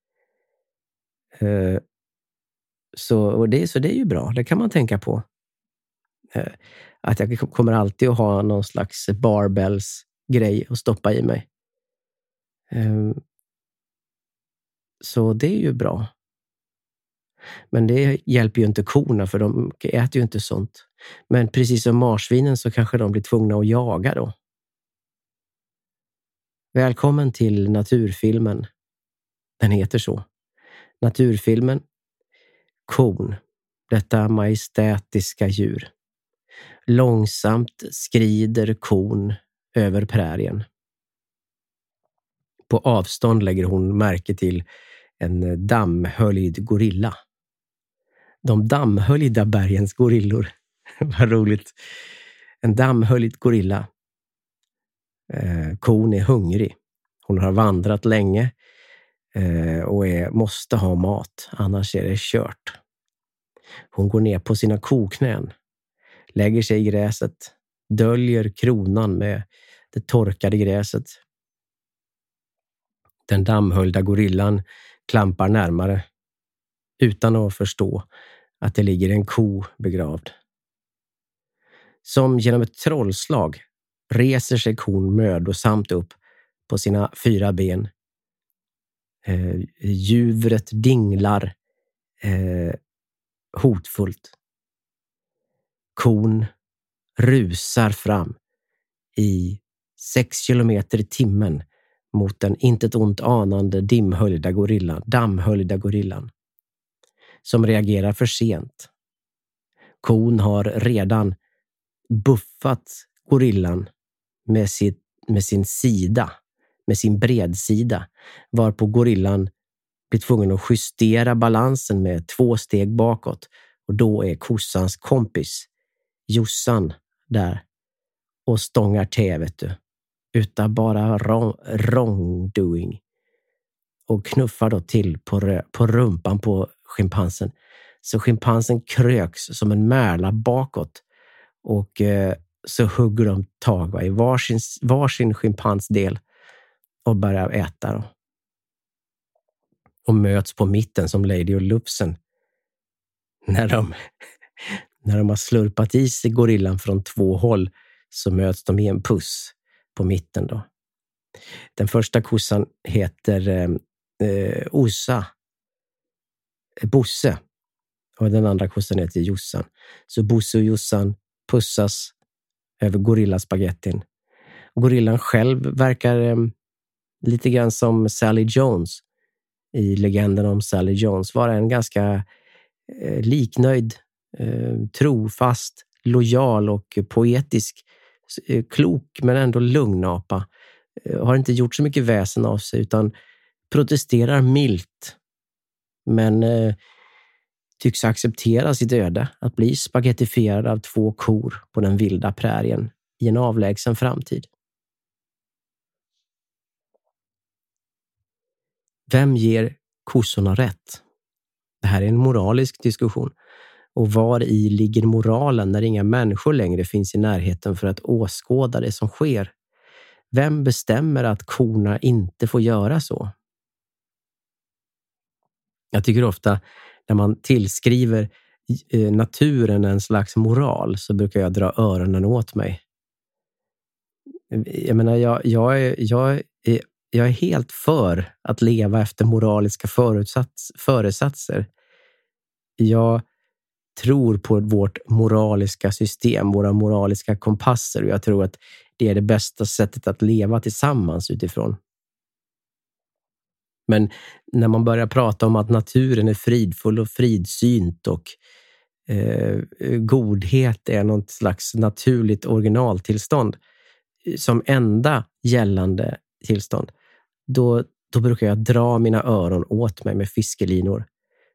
Eh, så, och det, så det är ju bra, det kan man tänka på. Eh, att jag kommer alltid att ha någon slags barbells grej att stoppa i mig. Eh, så det är ju bra. Men det hjälper ju inte korna, för de äter ju inte sånt. Men precis som marsvinen så kanske de blir tvungna att jaga då. Välkommen till naturfilmen. Den heter så. Naturfilmen. Kon. Detta majestätiska djur. Långsamt skrider kon över prärien. På avstånd lägger hon märke till en dammhöljd gorilla. De dammhöljda bergens gorillor. Vad roligt. En dammhöljd gorilla. Eh, kon är hungrig. Hon har vandrat länge eh, och är, måste ha mat, annars är det kört. Hon går ner på sina koknän, lägger sig i gräset, döljer kronan med det torkade gräset. Den dammhöljda gorillan klampar närmare utan att förstå att det ligger en ko begravd. Som genom ett trollslag reser sig kon mödosamt upp på sina fyra ben. Eh, djuret dinglar eh, hotfullt. Kon rusar fram i sex kilometer i timmen mot den intet ont anande dimhöljda gorillan, dammhöljda gorillan, som reagerar för sent. Kon har redan buffat gorillan med, sitt, med sin sida, med sin bredsida, varpå gorillan blir tvungen att justera balansen med två steg bakåt, och då är kossans kompis Jossan där och stångar till, vet du, utan bara wrongdoing, och knuffar då till på, rö- på rumpan på schimpansen. Så schimpansen kröks som en märla bakåt, och eh, så hugger de tag va, i varsin, varsin schimpansdel och börjar äta då. Och möts på mitten som Lady och Lufsen när de, när de har slurpat i sig gorillan från två håll, så möts de i en puss på mitten då. Den första kossan heter eh, Ossa, Bosse, och den andra kossan heter Jossan. Så Bosse och Jossan pussas över gorillaspagettin. Gorillan själv verkar eh, lite grann som Sally Jones i legenden om Sally Jones, vara en ganska eh, liknöjd, eh, trofast, lojal och poetisk, eh, klok men ändå lugn apa. Eh, har inte gjort så mycket väsen av sig utan protesterar milt, men eh, tycks acceptera sitt öde att bli spagettifierad av två kor på den vilda prärien i en avlägsen framtid. Vem ger kossorna rätt? Det här är en moralisk diskussion. Och var i ligger moralen när inga människor längre finns i närheten för att åskåda det som sker? Vem bestämmer att korna inte får göra så? Jag tycker ofta när man tillskriver naturen en slags moral så brukar jag dra öronen åt mig. Jag menar, jag, jag, är, jag, är, jag är helt för att leva efter moraliska förutsats, föresatser. Jag tror på vårt moraliska system, våra moraliska kompasser, och jag tror att det är det bästa sättet att leva tillsammans utifrån. Men när man börjar prata om att naturen är fridfull och fridsynt och eh, godhet är något slags naturligt originaltillstånd som enda gällande tillstånd, då, då brukar jag dra mina öron åt mig med fiskelinor.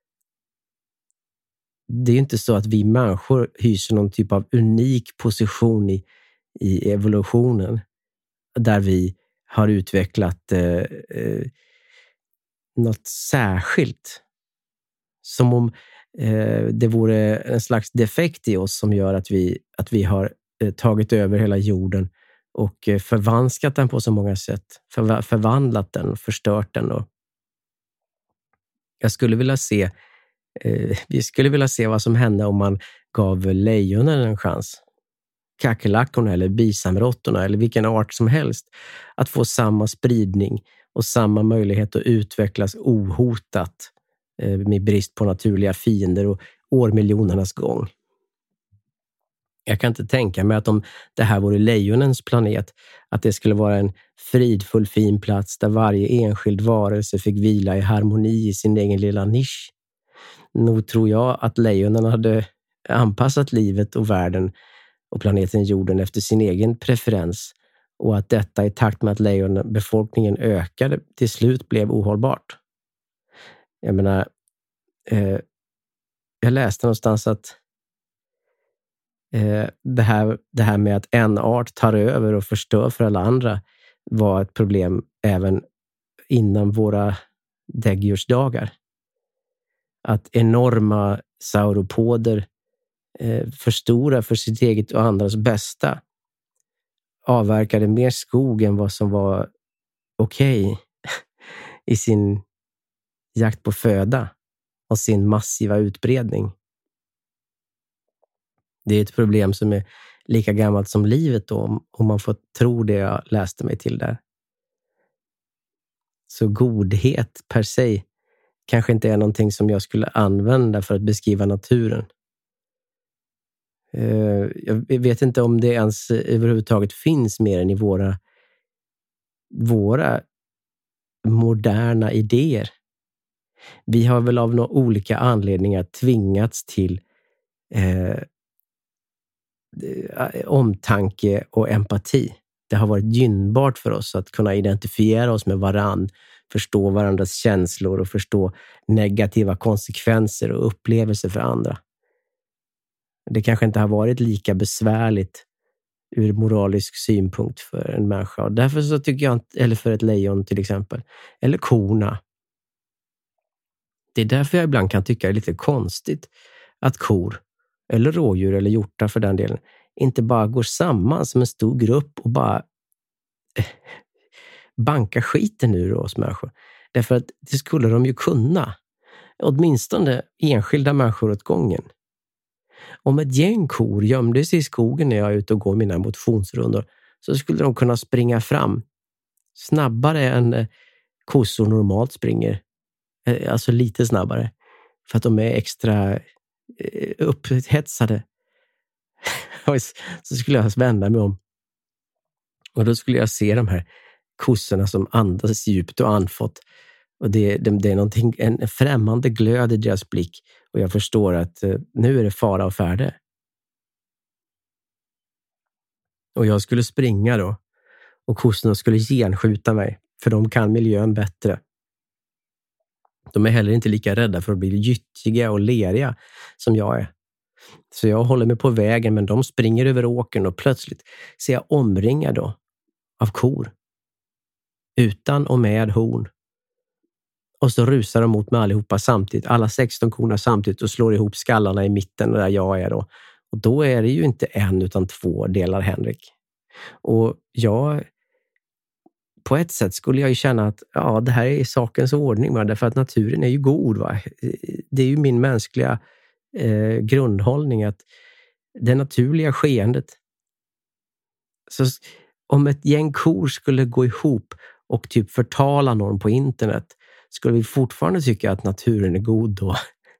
Det är ju inte så att vi människor hyser någon typ av unik position i, i evolutionen där vi har utvecklat eh, eh, något särskilt. Som om eh, det vore en slags defekt i oss som gör att vi, att vi har eh, tagit över hela jorden och eh, förvanskat den på så många sätt. För, förvandlat den och förstört den. Och jag skulle vilja se eh, vi skulle vilja se vad som hände om man gav lejonen en chans. Kackerlackorna eller bisamråttorna eller vilken art som helst att få samma spridning och samma möjlighet att utvecklas ohotat eh, med brist på naturliga fiender och årmiljonernas gång. Jag kan inte tänka mig att om det här vore lejonens planet, att det skulle vara en fridfull fin plats där varje enskild varelse fick vila i harmoni i sin egen lilla nisch. Nog tror jag att lejonen hade anpassat livet och världen och planeten jorden efter sin egen preferens, och att detta i takt med att lejonbefolkningen ökade till slut blev ohållbart. Jag menar, eh, jag läste någonstans att eh, det, här, det här med att en art tar över och förstör för alla andra, var ett problem även innan våra däggdjursdagar. Att enorma sauropoder, eh, för stora för sitt eget och andras bästa, avverkade mer skog än vad som var okej okay i sin jakt på föda och sin massiva utbredning. Det är ett problem som är lika gammalt som livet då, om man får tro det jag läste mig till där. Så godhet per se kanske inte är någonting som jag skulle använda för att beskriva naturen. Jag vet inte om det ens överhuvudtaget finns mer än i våra, våra moderna idéer. Vi har väl av några olika anledningar tvingats till eh, omtanke och empati. Det har varit gynnbart för oss att kunna identifiera oss med varann, förstå varandras känslor och förstå negativa konsekvenser och upplevelser för andra. Det kanske inte har varit lika besvärligt ur moralisk synpunkt för en människa. Och därför så tycker jag, eller för ett lejon till exempel, eller korna. Det är därför jag ibland kan tycka det är lite konstigt att kor, eller rådjur eller hjortar för den delen, inte bara går samman som en stor grupp och bara bankar skiten ur oss människor. Därför att det skulle de ju kunna. Åtminstone enskilda människor åt gången. Om ett gäng kor gömde sig i skogen när jag är ute och går mina motionsrundor, så skulle de kunna springa fram snabbare än kossor normalt springer. Alltså lite snabbare. För att de är extra upphetsade. Så skulle jag vända mig om. Och då skulle jag se de här kossorna som andas djupt och andfått. Och det, det, det är någonting, en främmande glöd i deras blick. Och jag förstår att uh, nu är det fara och färde. Och jag skulle springa då. Och kossorna skulle genskjuta mig. För de kan miljön bättre. De är heller inte lika rädda för att bli gyttiga och leriga som jag är. Så jag håller mig på vägen, men de springer över åkern och plötsligt ser jag omringad då av kor. Utan och med horn. Och så rusar de mot mig allihopa samtidigt. Alla sexton korna samtidigt och slår ihop skallarna i mitten där jag är då. Och då är det ju inte en utan två delar Henrik. Och jag... På ett sätt skulle jag ju känna att ja, det här är sakens ordning. Va? Därför att naturen är ju god. Va? Det är ju min mänskliga eh, grundhållning att det naturliga skeendet. Så om ett gäng kor skulle gå ihop och typ förtala någon på internet, skulle vi fortfarande tycka att naturen är god då?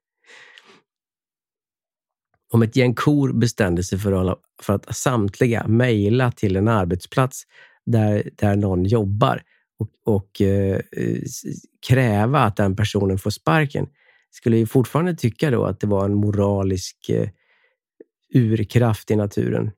Om ett gäng kor bestämde sig för att, för att samtliga mejla till en arbetsplats där, där någon jobbar och, och eh, kräva att den personen får sparken, skulle vi fortfarande tycka då att det var en moralisk eh, urkraft i naturen.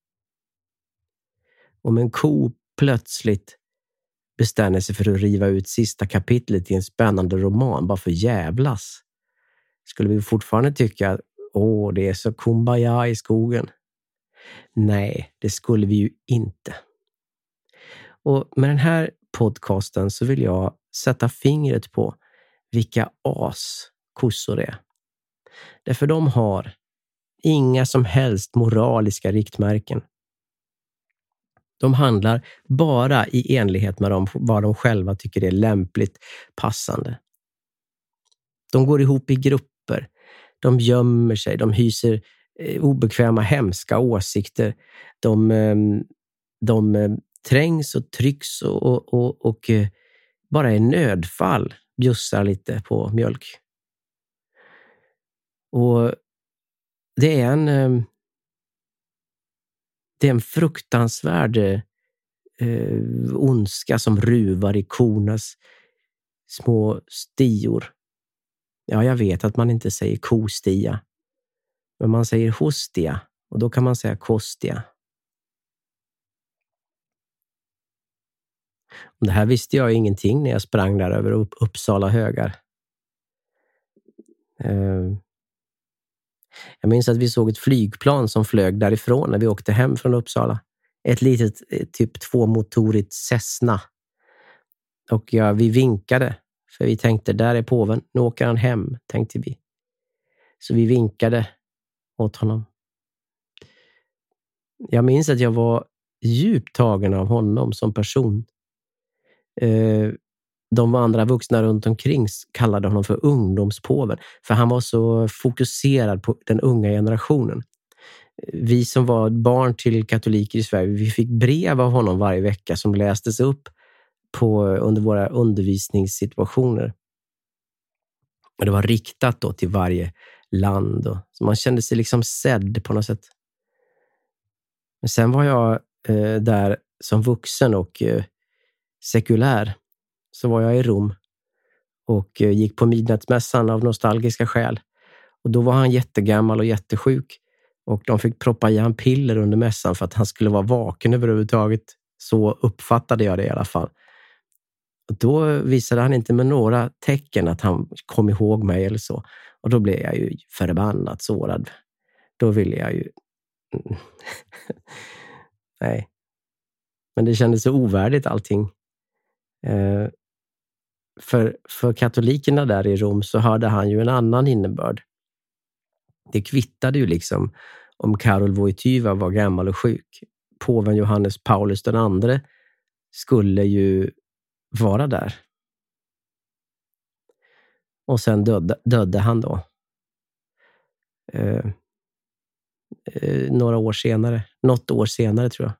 Om en ko plötsligt bestämmer sig för att riva ut sista kapitlet i en spännande roman bara för jävlas, skulle vi fortfarande tycka att åh, det är så kumbaya i skogen. Nej, det skulle vi ju inte. Och med den här podcasten så vill jag sätta fingret på vilka as kossor är. Därför de har inga som helst moraliska riktmärken. De handlar bara i enlighet med dem, vad de själva tycker är lämpligt passande. De går ihop i grupper. De gömmer sig. De hyser eh, obekväma, hemska åsikter. De, eh, de eh, trängs och trycks och, och, och, och eh, bara i nödfall bjussar lite på mjölk. Och det är en... Eh, Det är en fruktansvärd eh, ondska som ruvar i kornas små stior. Ja, jag vet att man inte säger kostia. Men man säger hostia. Och då kan man säga kostia. Om det här visste jag ingenting när jag sprang där över upp, Uppsala högar. Eh, jag minns att vi såg ett flygplan som flög därifrån när vi åkte hem från Uppsala. ett litet typ tvåmotorigt Cessna. Och ja, vi vinkade. För vi tänkte, där är påven. Nu åker han hem, tänkte vi. Så vi vinkade åt honom. Jag minns att jag var djupt tagen av honom som person. De andra vuxna runt omkring kallade honom för ungdomspåven. För han var så fokuserad på den unga generationen. Vi som var barn till katoliker i Sverige, vi fick brev av honom varje vecka som lästes upp på, under våra undervisningssituationer. Och det var riktat då till varje land. Och, så man kände sig liksom sedd på något sätt. Men sen var jag eh, där som vuxen och eh, sekulär. Så var jag i Rom och eh, gick på midnattsmässan av nostalgiska skäl. Och då var han jättegammal och jättesjuk. Och de fick proppa i han piller under mässan för att han skulle vara vaken överhuvudtaget. Så uppfattade jag det i alla fall. Och då visade han inte med några tecken att han kom ihåg mig eller så. Och då blev jag ju förbannat sårad. Då ville jag ju... Nej. Men det kändes så ovärdigt allting. Eh, för, för katolikerna där i Rom så hörde han ju en annan innebörd. Det kvittade ju liksom om Karol Wojtyła var gammal och sjuk. Påven Johannes Paulus den andre skulle ju vara där. Och sen dödde, dödde han då. Eh, eh, några år senare. Något år senare tror jag.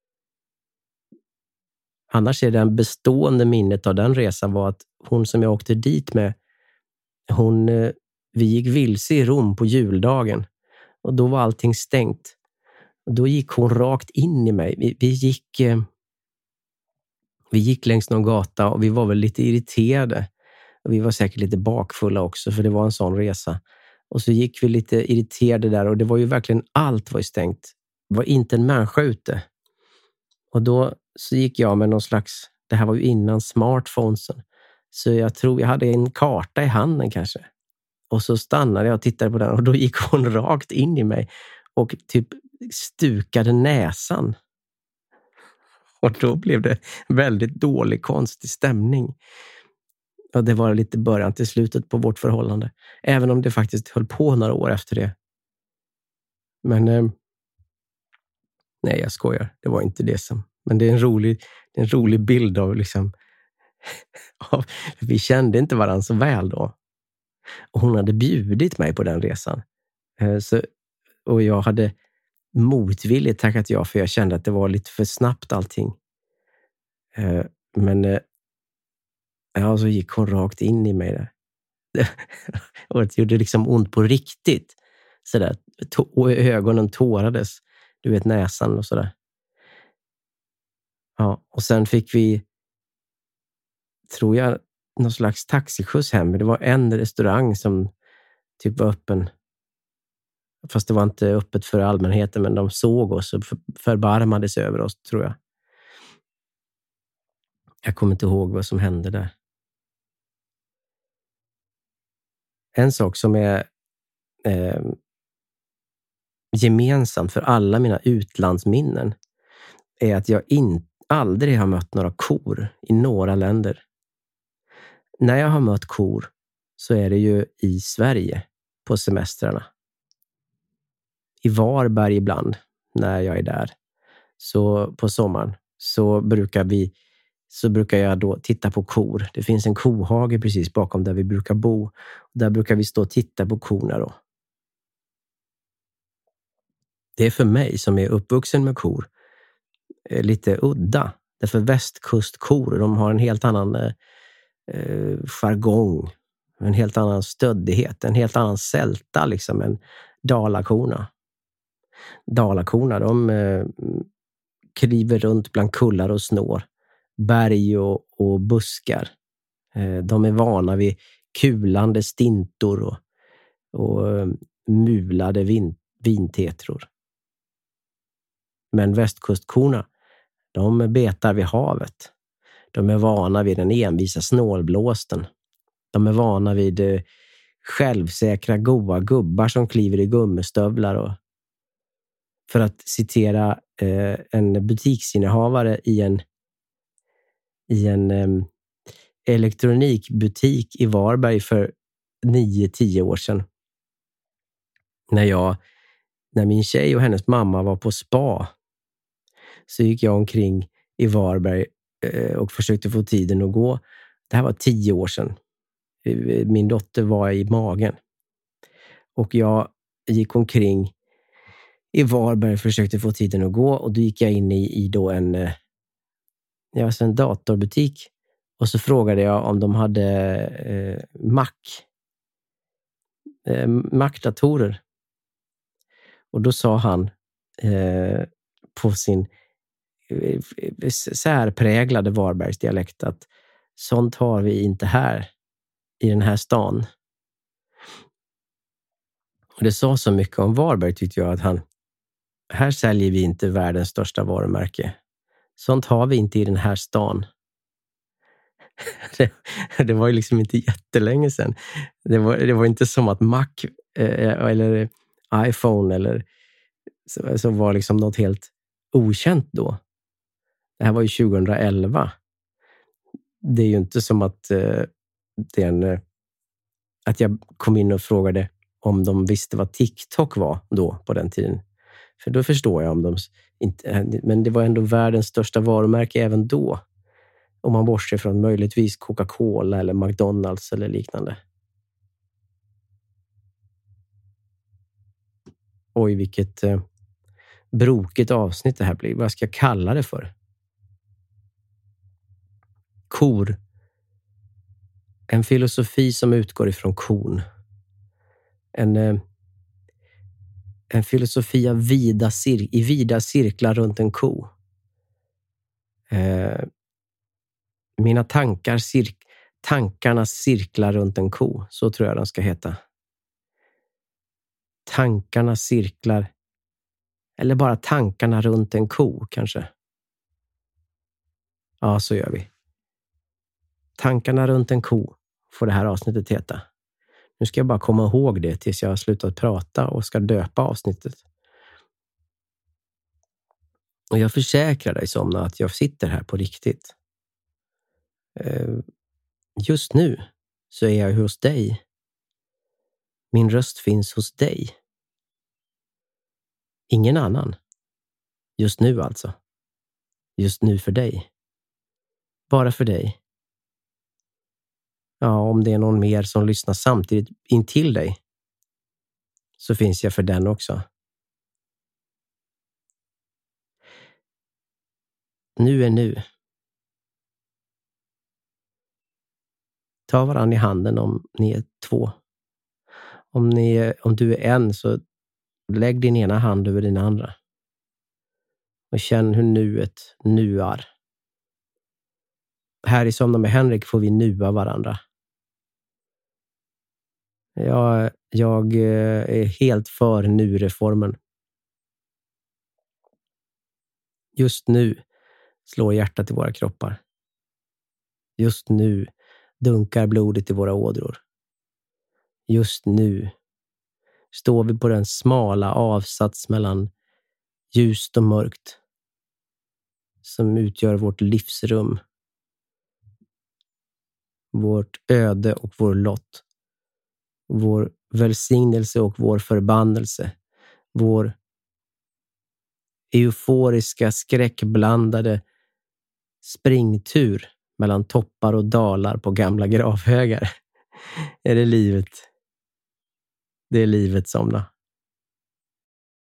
Annars är det en bestående minnet av den resan var att hon som jag åkte dit med, hon, eh, vi gick vilse i Rom på juldagen. Och då var allting stängt. Och då gick hon rakt in i mig. Vi, vi gick... Eh, Vi gick längs någon gata och vi var väl lite irriterade. Och vi var säkert lite bakfulla också för det var en sån resa. Och så gick vi lite irriterade där och det var ju verkligen allt var ju stängt. Det var inte en människa ute. Och då så gick jag med någon slags, det här var ju innan smartphonesen. Så jag tror jag hade en karta i handen kanske. Och så stannade jag och tittade på den och då gick hon rakt in i mig och typ stukade näsan. Och då blev det väldigt dålig, konstig stämning. Och det var lite början till slutet på vårt förhållande. Även om det faktiskt höll på några år efter det. Men eh, nej, jag skojar. Det var inte det som... Men det är en rolig, det är en rolig bild av liksom... av, vi kände inte varandra så väl då. Och hon hade bjudit mig på den resan. Eh, så, och jag hade... motvilligt tackat ja för jag kände att det var lite för snabbt allting. Eh, men eh, ja, så gick hon rakt in i mig där. Och det gjorde liksom ont på riktigt. Sådär. Och ögonen tårades. Du vet, näsan och sådär. Ja, och sen fick vi, tror jag, någon slags taxiskjuts hem. Det var en restaurang som typ var öppen. Fast det var inte öppet för allmänheten, men de såg oss och förbarmade sig över oss, tror jag. Jag kommer inte ihåg vad som hände där. En sak som är eh, gemensam för alla mina utlandsminnen är att jag in, aldrig har mött några kor i några länder. När jag har mött kor så är det ju i Sverige på semestrarna. I Varberg ibland, när jag är där, så på sommaren, så brukar vi så brukar jag då titta på kor. Det finns en kohage precis bakom där vi brukar bo. Där brukar vi stå och titta på korna då. Det är för mig som är uppvuxen med kor lite udda. Därför västkustkor, de har en helt annan eh, jargong, en helt annan stöddighet, en helt annan sälta liksom än dalakorna. Dalakorna, de eh, kliver runt bland kullar och snår, berg och, och buskar. Eh, de är vana vid kulande stintor och, och eh, mulade vin, vintetror. Men västkustkorna, de betar vid havet. De är vana vid den envisa snålblåsten. De är vana vid eh, självsäkra goa gubbar som kliver i gummistövlar och för att citera eh, en butiksinnehavare i en, i en eh, elektronikbutik i Varberg för nio tio år sedan. När jag, när min tjej och hennes mamma var på spa, så gick jag omkring i Varberg eh, och försökte få tiden att gå. Det här var tio år sedan. Min dotter var i magen. Och jag gick omkring i Varberg och försökte få tiden att gå. Och då gick jag in i, i då en, ja, alltså en datorbutik. Och så frågade jag om de hade eh, Mac. Eh, Mac-datorer. Och då sa han eh, på sin eh, särpräglade Varbergsdialekt att sånt har vi inte här i den här stan. Och det sa så mycket om Varberg, tyckte jag, att han, här säljer vi inte världens största varumärke. Sånt har vi inte i den här stan. Det, det var ju liksom inte jättelänge sedan. Det var, det var inte som att Mac eh, eller iPhone eller så, så var liksom något helt okänt då. Det här var ju tjugohundraelva. Det är ju inte som att eh, det är en, eh, att jag kom in och frågade om de visste vad TikTok var då på den tiden. För då förstår jag om de inte, men det var ändå världens största varumärke även då. Om man bortser från möjligtvis Coca-Cola eller McDonalds eller liknande. Oj, vilket eh, brokigt avsnitt det här blir. Vad ska jag kalla det för? Kor. En filosofi som utgår ifrån kon. En, eh, en filosofi av vida cir- i vida cirklar runt en ko. Eh, mina tankar, cir- tankarna cirklar runt en ko. Så tror jag den ska heta. Tankarna cirklar. Eller bara tankarna runt en ko, kanske. Ja, så gör vi. Tankarna runt en ko får det här avsnittet heta. Nu ska jag bara komma ihåg det tills jag har slutat prata och ska döpa avsnittet. Och jag försäkrar dig, Somna, att jag sitter här på riktigt. Just nu så är jag hos dig. Min röst finns hos dig. Ingen annan. Just nu alltså. Just nu för dig. Bara för dig. Ja, om det är någon mer som lyssnar samtidigt in till dig, så finns jag för den också. Nu är nu. Ta varann i handen om ni är två. Om, ni är, om du är en, så lägg din ena hand över din andra. Och känn hur nuet nuar. Här i Somna med Henrik får vi nua varandra. Jag, jag är helt för nu-reformen. Just nu slår hjärtat i våra kroppar. Just nu dunkar blodet i våra ådror. Just nu står vi på den smala avsats mellan ljust och mörkt som utgör vårt livsrum. Vårt öde och vår lott. Vår välsignelse och vår förbannelse. Vår euforiska, skräckblandade springtur mellan toppar och dalar på gamla gravhögar. Är det livet? Det är livet, Somna.